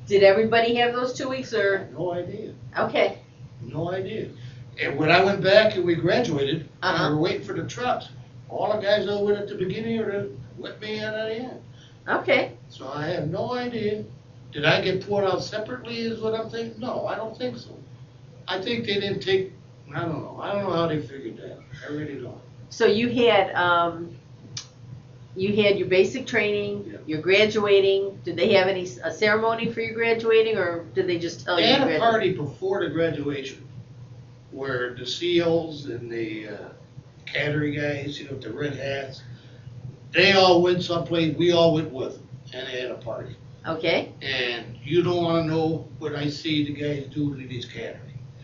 Did everybody have those two weeks or? No idea, Okay. no idea. And when I went back and we graduated, and Uh-huh. we were waiting for the trucks, all the guys that went at the beginning or the, let me in at the end. Okay. So I have no idea. Did I get poured out separately is what I'm thinking? No, I don't think so. I think they didn't take, I don't know, I don't know how they figured that. I really don't. So you had, um, you had your basic training, Yeah. you're graduating. Did they have any, a ceremony for your graduating, or did they just tell They you? you had a graduated? party before the graduation where the C Os and the uh, catering guys, you know, with the red hats, they all went someplace, we all went with them, and they had a party. Okay. And you don't want to know what I see the guys do to these catering.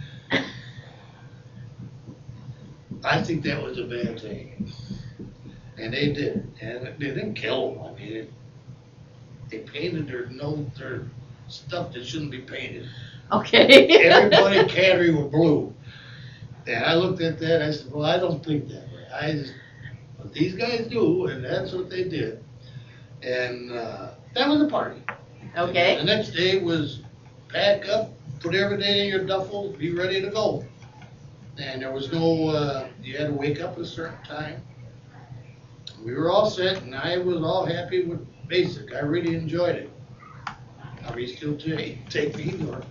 I think that was a bad thing. And they did, and they didn't kill them. I mean, it, they painted their nose, their stuff that shouldn't be painted. Okay. Everybody in catering were blue. And I looked at that, I said, well, I don't think that way. I just, but these guys do, and that's what they did. And uh, that was a party. Okay. The next day was pack up, put everything in your duffel, be ready to go. And there was no, uh, you had to wake up at a certain time. We were all set, and I was all happy with basic. I really enjoyed it. I'll be still take, take me north.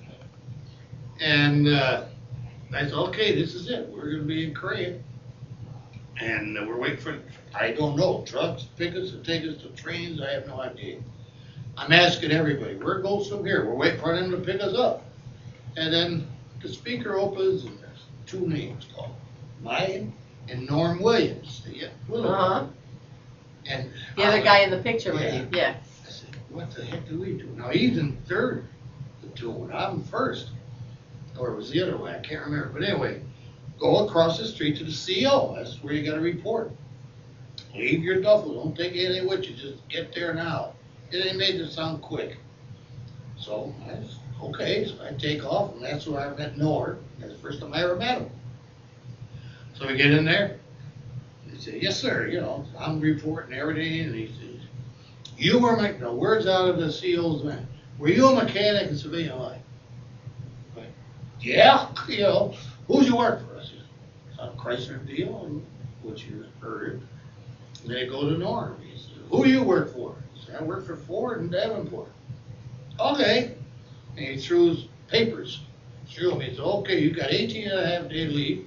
And uh, I said, okay, this is it. We're going to be in Korea. And uh, we're waiting for, I don't know, trucks, pick us, to take us to trains. I have no idea. I'm asking everybody, where goes from here? We're waiting for them to pick us up. And then the speaker opens, and there's two names called, mine and Norm Williams. Yeah, Uh-huh. And The other I- guy in the picture with Yeah. you. Yeah. I said, what the heck do we do? Now, he's in third platoon, I'm first. Or it was the other way, I can't remember. But anyway, go across the street to the C O. That's where you gotta report. Leave your duffel, don't take anything with you, just get there now. And they made it sound quick. So, I was, okay, so I take off, and that's where I met Nord. That's the first time I ever met him. So we get in there. He said, yes, sir, you know, I'm reporting everything, and he says, you were my, the words out of the C O's man, were you a mechanic in civilian life? Like, yeah, you know, who'd you work for? I said, uh, Chrysler deal, which you heard. And they go to Norm. He said, who do you work for? I said, I work for Ford in Davenport. Okay. And he threw his papers. Threw them. He said, okay, you got eighteen and a half day leave.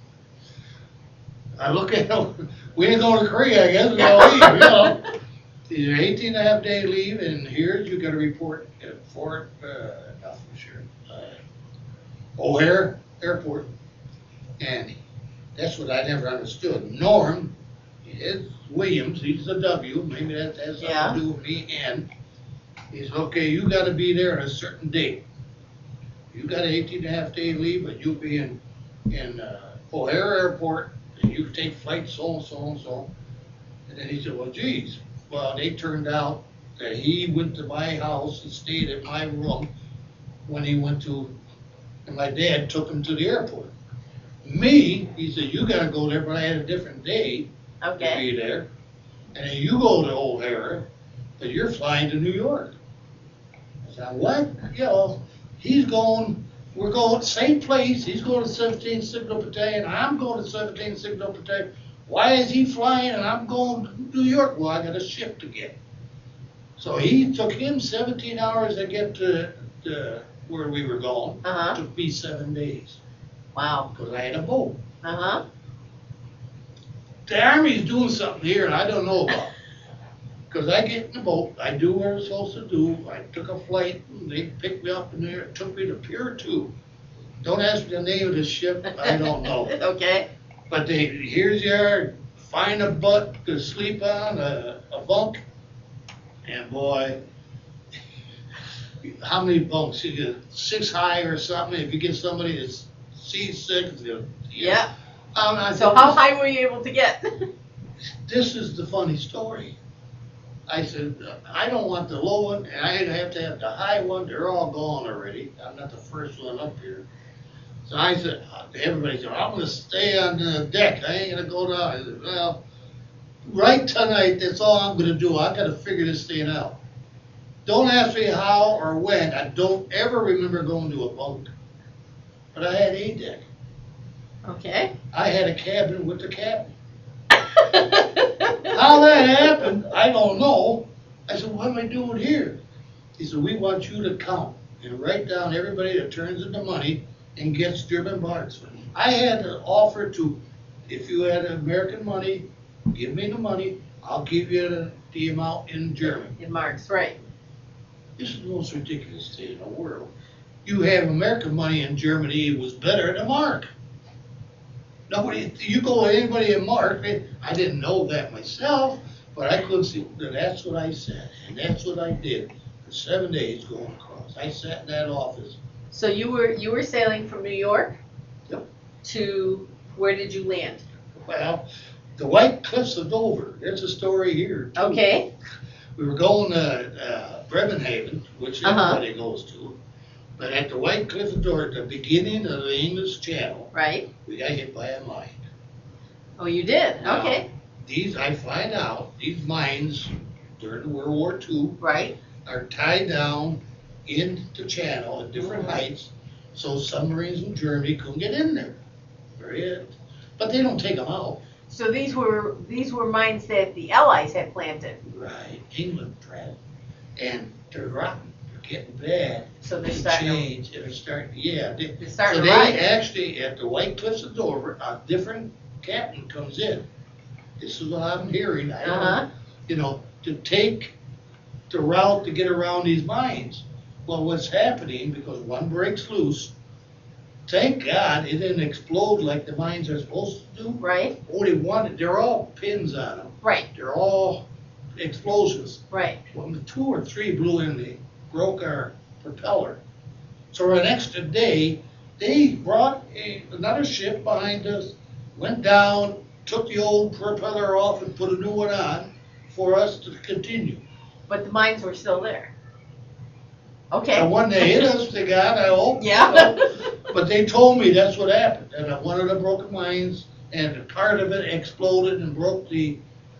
I look at him, we ain't going to Korea, I guess, we gotta leave, you know. He's an eighteen and a half day leave, and here's, you gotta report at Fort, uh, not for sure, uh, O'Hare Airport. And that's what I never understood. Norm, it's Williams, he's a W, maybe that has something Yeah. to do with me, and he said, okay, you gotta be there on a certain date. You got an eighteen and a half day leave, but you'll be in, in, uh, O'Hare Airport, and you take flight so and so and so. And then he said, well, geez, well, they turned out that he went to my house and stayed at my room when he went to, and my dad took him to the airport. Me, he said, you gotta go there, but I had a different day to Okay. be there. And then you go to O'Hare, but you're flying to New York. I said, what? You know, he's going, we're going same place, he's going to seventeenth Signal Battalion, I'm going to seventeenth Signal Battalion. Why is he flying and I'm going to New York? Well, I got a ship to get. So he took him seventeen hours to get to, to where we were going. Uh-huh. It took me seven days, Wow. because I had a boat. Uh-huh. The Army's doing something here and I don't know about. Because I get in the boat, I do what I was supposed to do, I took a flight, and they picked me up in there, it took me to Pier two. Don't ask me the name of the ship, I don't know. Okay. But they, here's your, find a butt to sleep on, a, a bunk, and boy, how many bunks? You get six high or something, if you get somebody that's C six, you know. Yeah. Um, I So said, how this- high were you able to get? This is the funny story. I said, I don't want the low one, and I have to have the high one, they're all gone already, I'm not the first one up here. So I said, everybody said, I'm gonna stay on the deck, I ain't gonna go down. I said, well, right tonight, that's all I'm gonna do, I gotta figure this thing out. Don't ask me how or when. I don't ever remember going to a bunk. But I had a deck. Okay. I had a cabin with the captain. How that happened, I don't know. I said, what am I doing here? He said, we want you to count and write down everybody that turns into money and gets German marks. I had an offer to, if you had American money, give me the money, I'll give you the, the amount in German. In marks, right. This is the most ridiculous thing in the world. You have American money in Germany, it was better than a mark. Nobody, you go to anybody in mark, they, I didn't know that myself, but I couldn't see, that's what I said, and that's what I did for seven days going across. I sat in that office. So you were you were sailing from New York Yep. to where did you land? Well, the White Cliffs of Dover, there's a story here too. Okay. We were going to uh, Bremenhaven, which Uh-huh. everybody goes to, but at the White Cliffs of Dover, at the beginning of the English Channel, Right. we got hit by a mine. Oh, you did. Now, Okay. These, I find out, these mines during World War Two Right. are tied down in the channel at different Mhm. heights, so submarines from Germany couldn't get in there. Very it. But they don't take them out. So these were these were mines that the Allies had planted. Right, England tried, and they're rotten. They're getting bad. So they're They starting to- change. They're starting. Yeah. They, They're starting so to they rise. actually at the White Cliffs of Dover, a different captain comes in. This is what I'm hearing. I don't, Uh-huh. you know, to take the route to get around these mines. Well, what's happening, because one breaks loose, thank God it didn't explode like the mines are supposed to do. Right. Only one, they're all pins on them. Right. They're all explosions. Right. Well, the two or three blew in, they broke our propeller. So the next day, they brought a, another ship behind us, went down, took the old propeller off and put a new one on for us to continue. But the mines were still there. Okay. And when they hit us, they got, I hope. you Yeah. know, But they told me that's what happened, and one of the broken mines, and part of it exploded and broke the,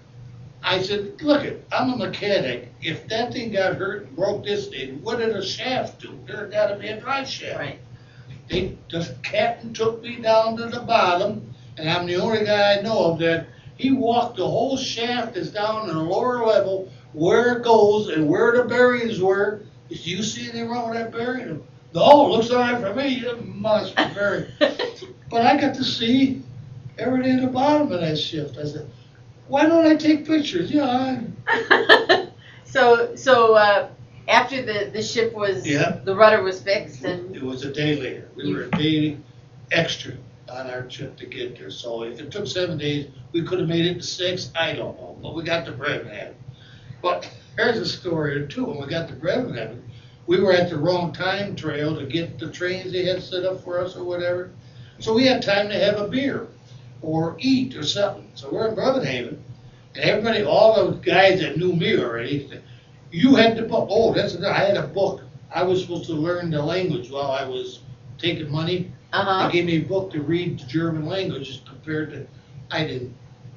I said, look it, I'm a mechanic, if that thing got hurt and broke this thing, what did a shaft do? There gotta be a drive shaft. Right. They, the captain took me down to the bottom, and I'm the only guy I know of that, he walked the whole shaft is down in the lower level, where it goes and where the bearings were. Do you see anything wrong with that bearing? No, it looks all right for me, it must be bearing. But I got to see everything at the bottom of that shift. I said, why don't I take pictures? Yeah, I, so so uh, after the, the ship was Yeah. the rudder was fixed and it was a day later. We were a day extra on our trip to get there. So if it took seven days, we could have made it to six. I don't know, but we got to Bremenhaven. But here's a story or two. When we got to Bremenhaven, we were at the wrong time trail to get the trains they had set up for us or whatever. So we had time to have a beer or eat or something. So we're in Bremenhaven, and everybody, all those guys that knew me already, said, you had the book. Oh, that's I had a book. I was supposed to learn the language while I was taking money. uh-huh. They gave me a book to read the German language compared to, I didn't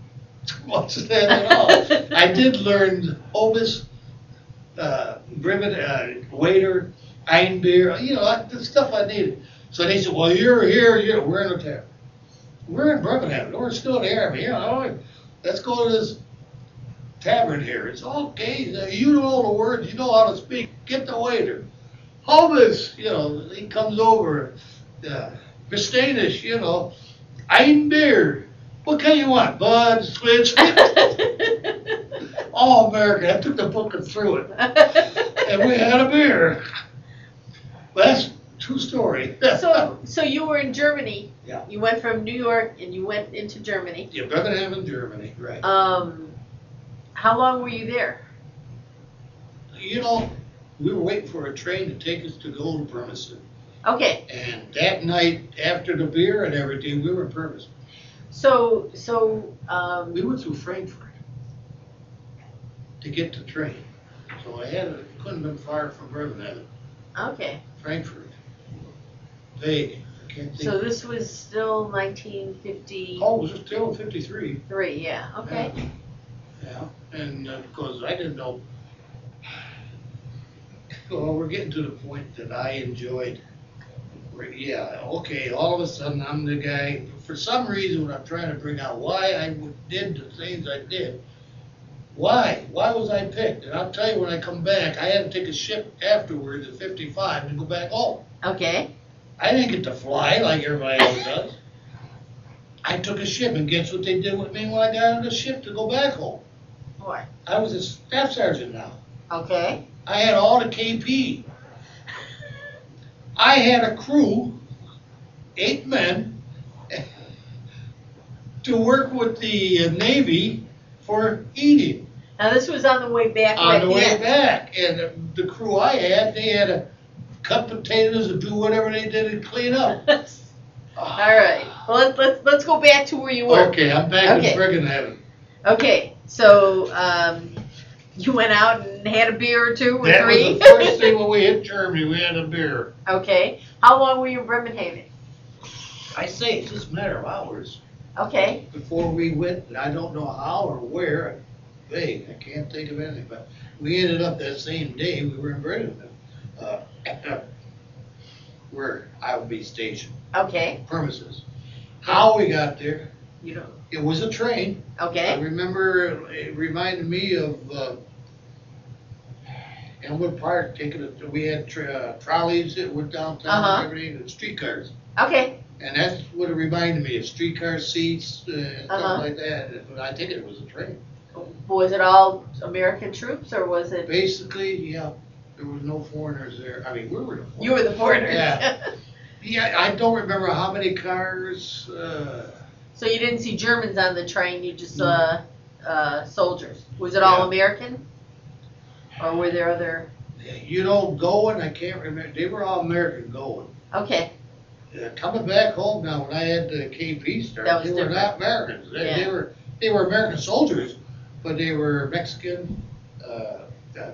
much of that at all. I did learn Obis, uh, Bremen, uh, waiter, Einbeer, you know, the stuff I needed. So they said, well, you're here, you're, we're in a tavern. We're in Bremenhaven, we're still there, you know, let's go to this tavern here. It's okay, you know the words, you know how to speak, get the waiter. Obis, you know, he comes over, uh, Bistanish, you know, Einbeer. What kind you want? Bud, switch? All American. I took the book and threw it. And we had a beer. Well, that's a true story. so so you were in Germany. Yeah. You went from New York and you went into Germany. Yeah, Bremenhaven, Germany, right. Um, how long were you there? You know, we were waiting for a train to take us to go to Bremerton. Okay. And that night, after the beer and everything, we were in Bremerton. So so um, We went through Frankfurt to get the train. So I had, it couldn't have been far from Bremenhaven. okay. Frankfurt. Vague. I can't think. So this was still nineteen fifty-three. Oh, it was still fifty-three. Yeah. Okay. Yeah, and uh, because I didn't know, well, we're getting to the point that I enjoyed. We're- Yeah, okay, all of a sudden I'm the guy, for some reason, when I'm trying to bring out why I would- did the things I did. Why? Why was I picked? And I'll tell you, when I come back, I had to take a ship afterwards at fifty-five to go back home. Okay. I didn't get to fly like everybody else does. I took a ship, and guess what they did with me when I got on the ship to go back home? What? I was a staff sergeant now. Okay. I had all the K P. I had a crew, eight men, to work with the Navy for eating. Now this was on the way back. On right the way then. back, and the crew I had, they had to cut potatoes and do whatever they did to clean up. All right. Well, let's let's let's go back to where you were. Okay, I'm back Okay. in friggin' heaven. Okay. So um, you went out and had a beer or two or That three. was the first thing when we hit Germany. We had a beer. Okay. How long were you in Bremerhaven? I say it's just a matter of hours Okay. before we went. And I don't know how or where. Vague. I can't think of anything. But we ended up that same day. We were in Bremerhaven, uh, where I would be stationed. Okay. Premises. How we got there? You know. It was a train. I Okay. remember it reminded me of uh, Elmwood Park, taking it, we had tra- uh, trolleys that went downtown Uh-huh. and everything, and streetcars. Okay. And that's what it reminded me of, streetcar seats uh, and Uh-huh. stuff like that. But I think it was a train. Was it all American troops or was it? Basically, yeah, there was no foreigners there. I mean, we were the foreigners. You were the foreigners. Yeah. Yeah, I don't remember how many cars. Uh, So you didn't see Germans on the train. You just saw uh, soldiers. Was it all Yeah. American, or were there other? you know, going, I can't remember. They were all American going. Okay. Uh, coming back home now, when I had the K P start, That was they were different. not Americans. They, they Yeah. were they were American soldiers, but they were Mexican, uh, uh,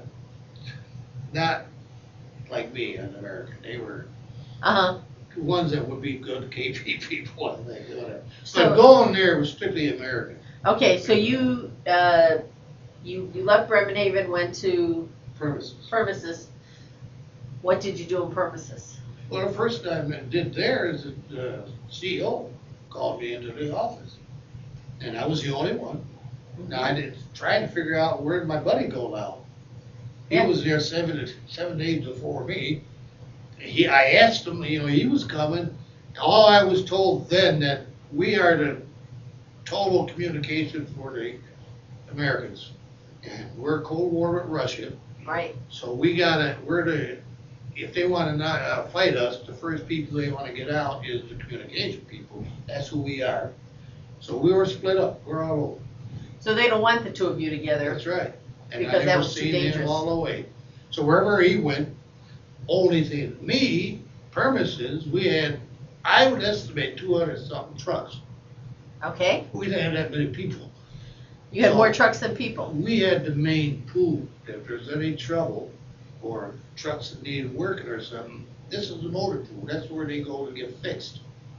not like me, an American. They were Uh huh. ones that would be good K P people, I think, whatever. So- but going there was strictly American Okay. So you uh, you you left Bremerhaven, went to premises. Premises. What did you do in Premises? Well, the first time I did there is that the C E O called me into the office, and I was the only one. Now I did try to figure out where did my buddy go now. He Yeah. was there seven seven days before me. He, I asked him, you know, he was coming. All I was told then that we are the total communication for the Americans, and we're Cold War with Russia. Right. So we gotta, we're the, if they wanna not, uh, fight us, the first people they wanna get out is the communication people. That's who we are. So we were split up, we're all over. So they don't want the two of you together. That's right. And Because I that never was too seen him dangerous. all the way. So wherever he went, only thing, me, premises, we had, I would estimate two hundred something trucks. Okay. We didn't have that many people. You had So- more trucks than people. We had the main pool. If there's any trouble or trucks that need working or something, this is the motor pool. That's where they go to get fixed.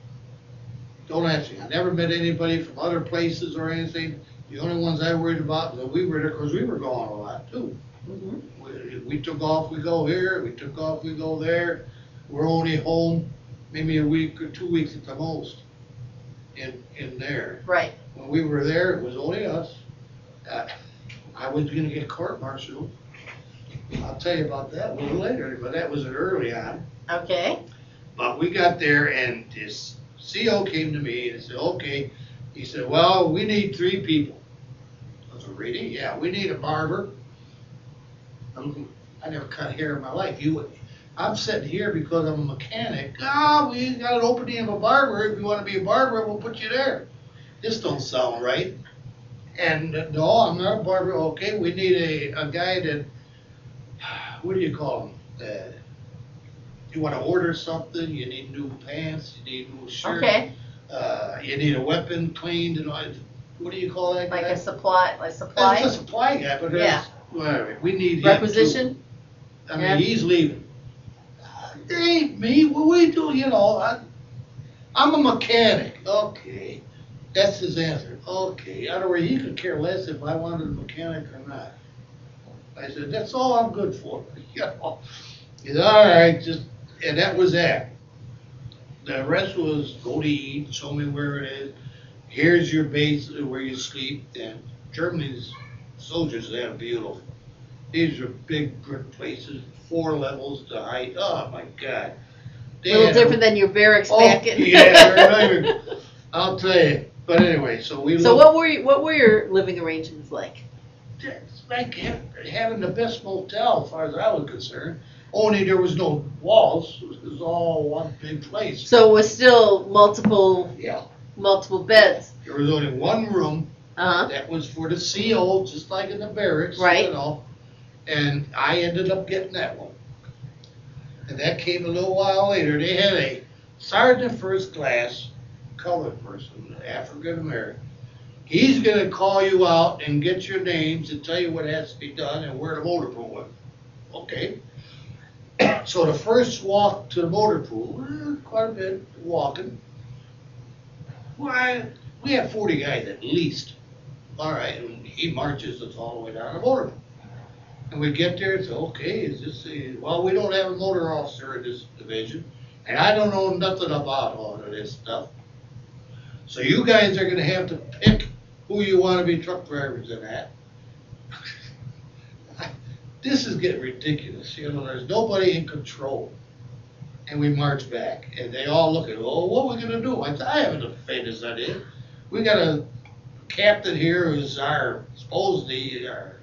Don't ask me. I never met anybody from other places or anything. The only ones I worried about was we were there because we were gone a lot too. Mhm. We, we took off, we go here, we took off, we go there. We're only home maybe a week or two weeks at the most in, in there. Right. When we were there, it was only us. Uh, I was gonna get court-martialed. I'll tell you about that a little later, but that was early on. Okay. But we got there and this C O came to me and said, okay, he said, well, we need three people. I was like, really? Yeah, we need a barber. I'm, I never cut hair in my life. You, I'm sitting here because I'm a mechanic. Ah, we got an opening of a barber. If you want to be a barber, we'll put you there. This don't sound right. And uh, no, I'm not a barber. Okay, we need a, a guy that, what do you call him? Uh, you want to order something, you need new pants, you need new shirt. Okay. Uh, you need a weapon cleaned and all. What do you call that guy? Like a supply, like It's supply a supply guy, but Yeah. it's, whatever, we need him too. requisition. I mean, Yeah. he's leaving. It ain't me, what we do, you know, I, I'm a mechanic, okay. That's his answer, okay. In other words, he could care less if I wanted a mechanic or not. I said, that's all I'm good for. You know? He said, all right, just, and that was that. The rest was go to eat, show me where it is. Here's your base where you sleep. And Germany's soldiers, they are beautiful. These are big brick places, four levels to height. Oh my God. A little different than your barracks oh, back in. Yeah, right. I'll tell you. But anyway, so we. So looked, what were you, what were your living arrangements like? It's like having the best motel, as far as I was concerned. Only there was no walls. It was all one big place. So it was still multiple Yeah. multiple beds. There was only one room. Uh huh. That was for the C O, just like in the barracks. Right. You know. And I ended up getting that one. And that came a little while later. They had a sergeant first class colored person, African American. He's going to call you out and get your names and tell you what has to be done and where the motor pool was. Okay. So the first walk to the motor pool, eh, quite a bit walking. Well, I, we have forty guys at least. All right. And he marches us all the way down the motor pool. And we get there and say, okay, is this a, well, we don't have a motor officer in this division, and I don't know nothing about all of this stuff. So you guys are going to have to pick who you want to be truck drivers in that. This is getting ridiculous. You know, there's nobody in control. And we march back, and they all look at, oh, what are we going to do? I said, I haven't the faintest idea. We got a captain here who's our, supposedly, our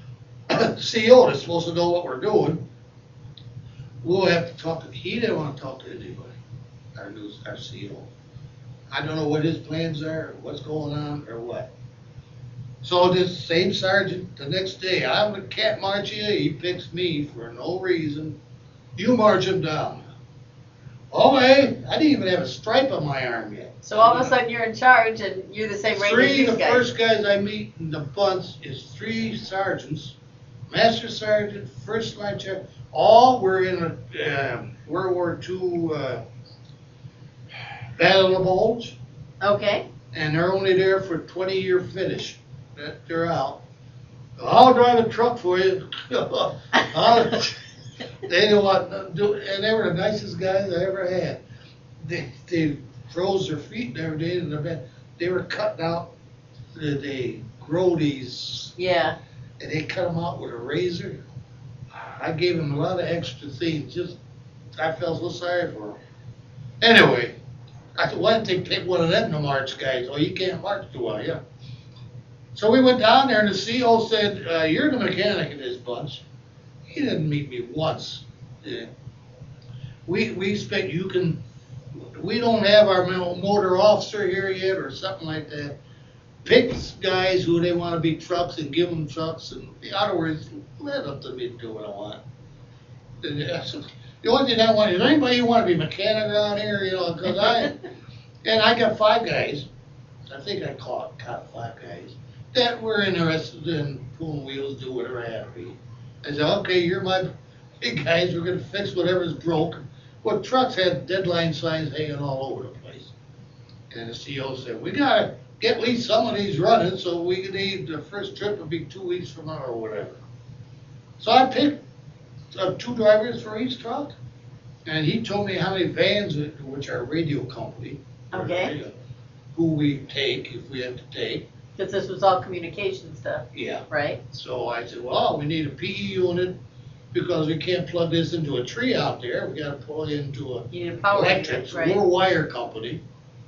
C O that's supposed to know what we're doing. We'll have to talk to, he didn't want to talk to anybody, our new, our C O. I don't know what his plans are, or what's going on, or what. So this same sergeant, the next day, I can't march you, he picks me for no reason. You march him down. Okay, I didn't even have a stripe on my arm yet. So all of a sudden you're in charge and you're the same rank as Three, these the guys. first guys I meet in the bunch is three sergeants, master sergeant, first line check, all were in a um, World War Two uh, Battle of the Bulge, Okay. and they're only there for twenty year finish. That they're out. I'll drive a truck for you. I'll, they don't want to do, and they were the nicest guys I ever had. They they froze their feet and everything in the bed. They were cutting out. They, they grow these. Yeah. And they cut them out with a razor. I gave them a lot of extra things. Just I felt so sorry for them. Anyway, I said, why didn't they pick one of them to march, guys? Oh, you can't march too well, yeah. So we went down there, and the C O said, uh, "You're the mechanic in this bunch." He didn't meet me once. Yeah. We we expect you can. We don't have our motor officer here yet, or something like that. Pick guys who they want to be trucks and give them trucks, and in other words, let up to me do what I want. And the only thing I want is anybody you want to be mechanic around here, you know, because I and I got five guys. I think I caught caught five guys that were interested in pulling wheels, do whatever I have to be. I said, okay, you're my big guys. We're gonna fix whatever's broke. Well, trucks had deadline signs hanging all over the place, and the C O said, we gotta get at least some of these running, so we can need the first trip will be two weeks from now or whatever. So I picked uh, two drivers for each truck, and he told me how many vans, which are radio company, Okay. who we take if we have to take. Because this was all communication stuff, Yeah. right? So I said, well, we need a P E unit because we can't plug this into a tree out there. We got to plug it into a You need a power electric. unit, right? We're a wire company,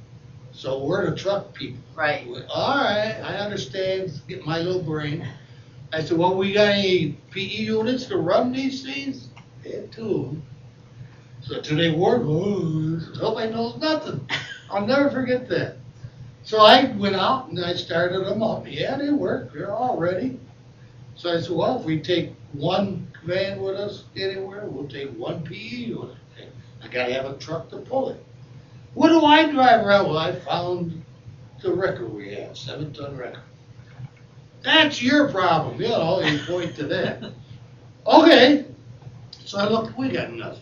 so we're the truck people. Right. All right, I understand. Get my little brain. I said, well, we got any P E units to run these things? They had two of them. So do they work? Oh, nobody knows nothing. I'll never forget that. So I went out and I started them up. Yeah, they work. They're all ready. So I said, well, if we take one van with us anywhere, we'll take one P E unit. I got to have a truck to pull it. What do I drive around? Well, I found the record we have, seven ton record. That's your problem, you know, you point to that. Okay. So I look, we got nothing.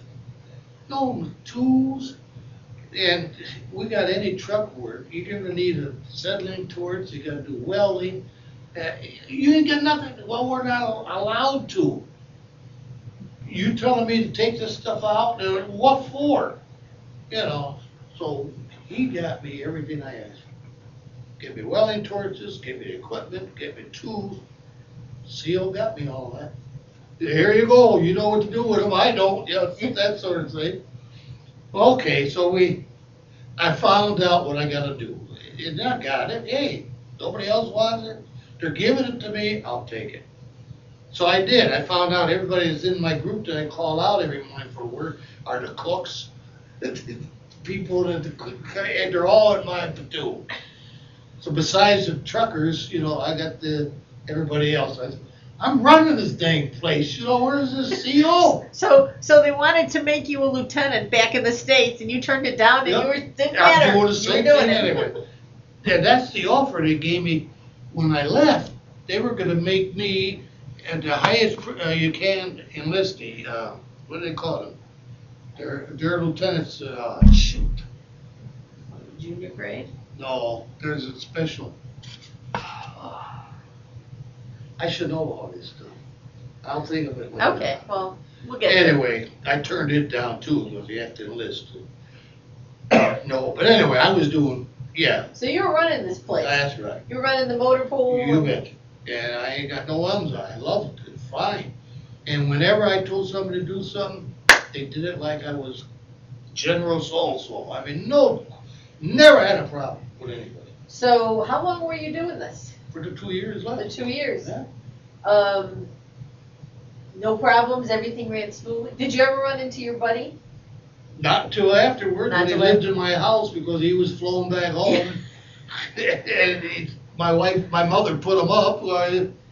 No tools. And we got any truck work. You're gonna need a settling torch, you gotta do welding. Uh, You ain't got nothing, well, we're not allowed to. You telling me to take this stuff out, Uh, what for? You know, so he got me everything I asked for. Give me welding torches, give me equipment, give me tools. C O got me all that. Here you go, you know what to do with them, I don't, yeah, that sort of thing. Okay, so we, I found out what I gotta do. And I got it, hey, nobody else wants it, they're giving it to me, I'll take it. So I did, I found out everybody that's in my group that I call out every morning for work are the cooks, the people that, the cook- and they're all in my platoon. So besides the truckers, you know, I got the, everybody else, I, I'm running this dang place, you know, where's this C O? So, so they wanted to make you a lieutenant back in the States, and you turned it down, and Yep. you were, didn't matter. I'm doing the You were same doing thing it. anyway. Yeah, that's the offer they gave me when I left. They were gonna make me at the highest uh, you can enlist the, uh, what do they call them? They're, they're lieutenants, uh, shoot, Junior grade? no, there's a special. I should know all this stuff. I'll think of it later. Okay, well, we'll get there. Anyway, I turned it down too, because you have to enlist. No, but anyway, I was doing, yeah, So you were running this place. that's right. You were running the motor pool. You bet. And I ain't got no ums on it. I loved it. It's fine. And whenever I told somebody to do something, they did it like I was General so-and-so. I mean, no, never had a problem with anybody. So how long were you doing this? For the two years The left. two years? Yeah. Um, no problems, everything ran smoothly. Did you ever run into your buddy? Not until afterward, Not when he till lived in my house because he was flown back home. And he, my wife, my mother put him up. I,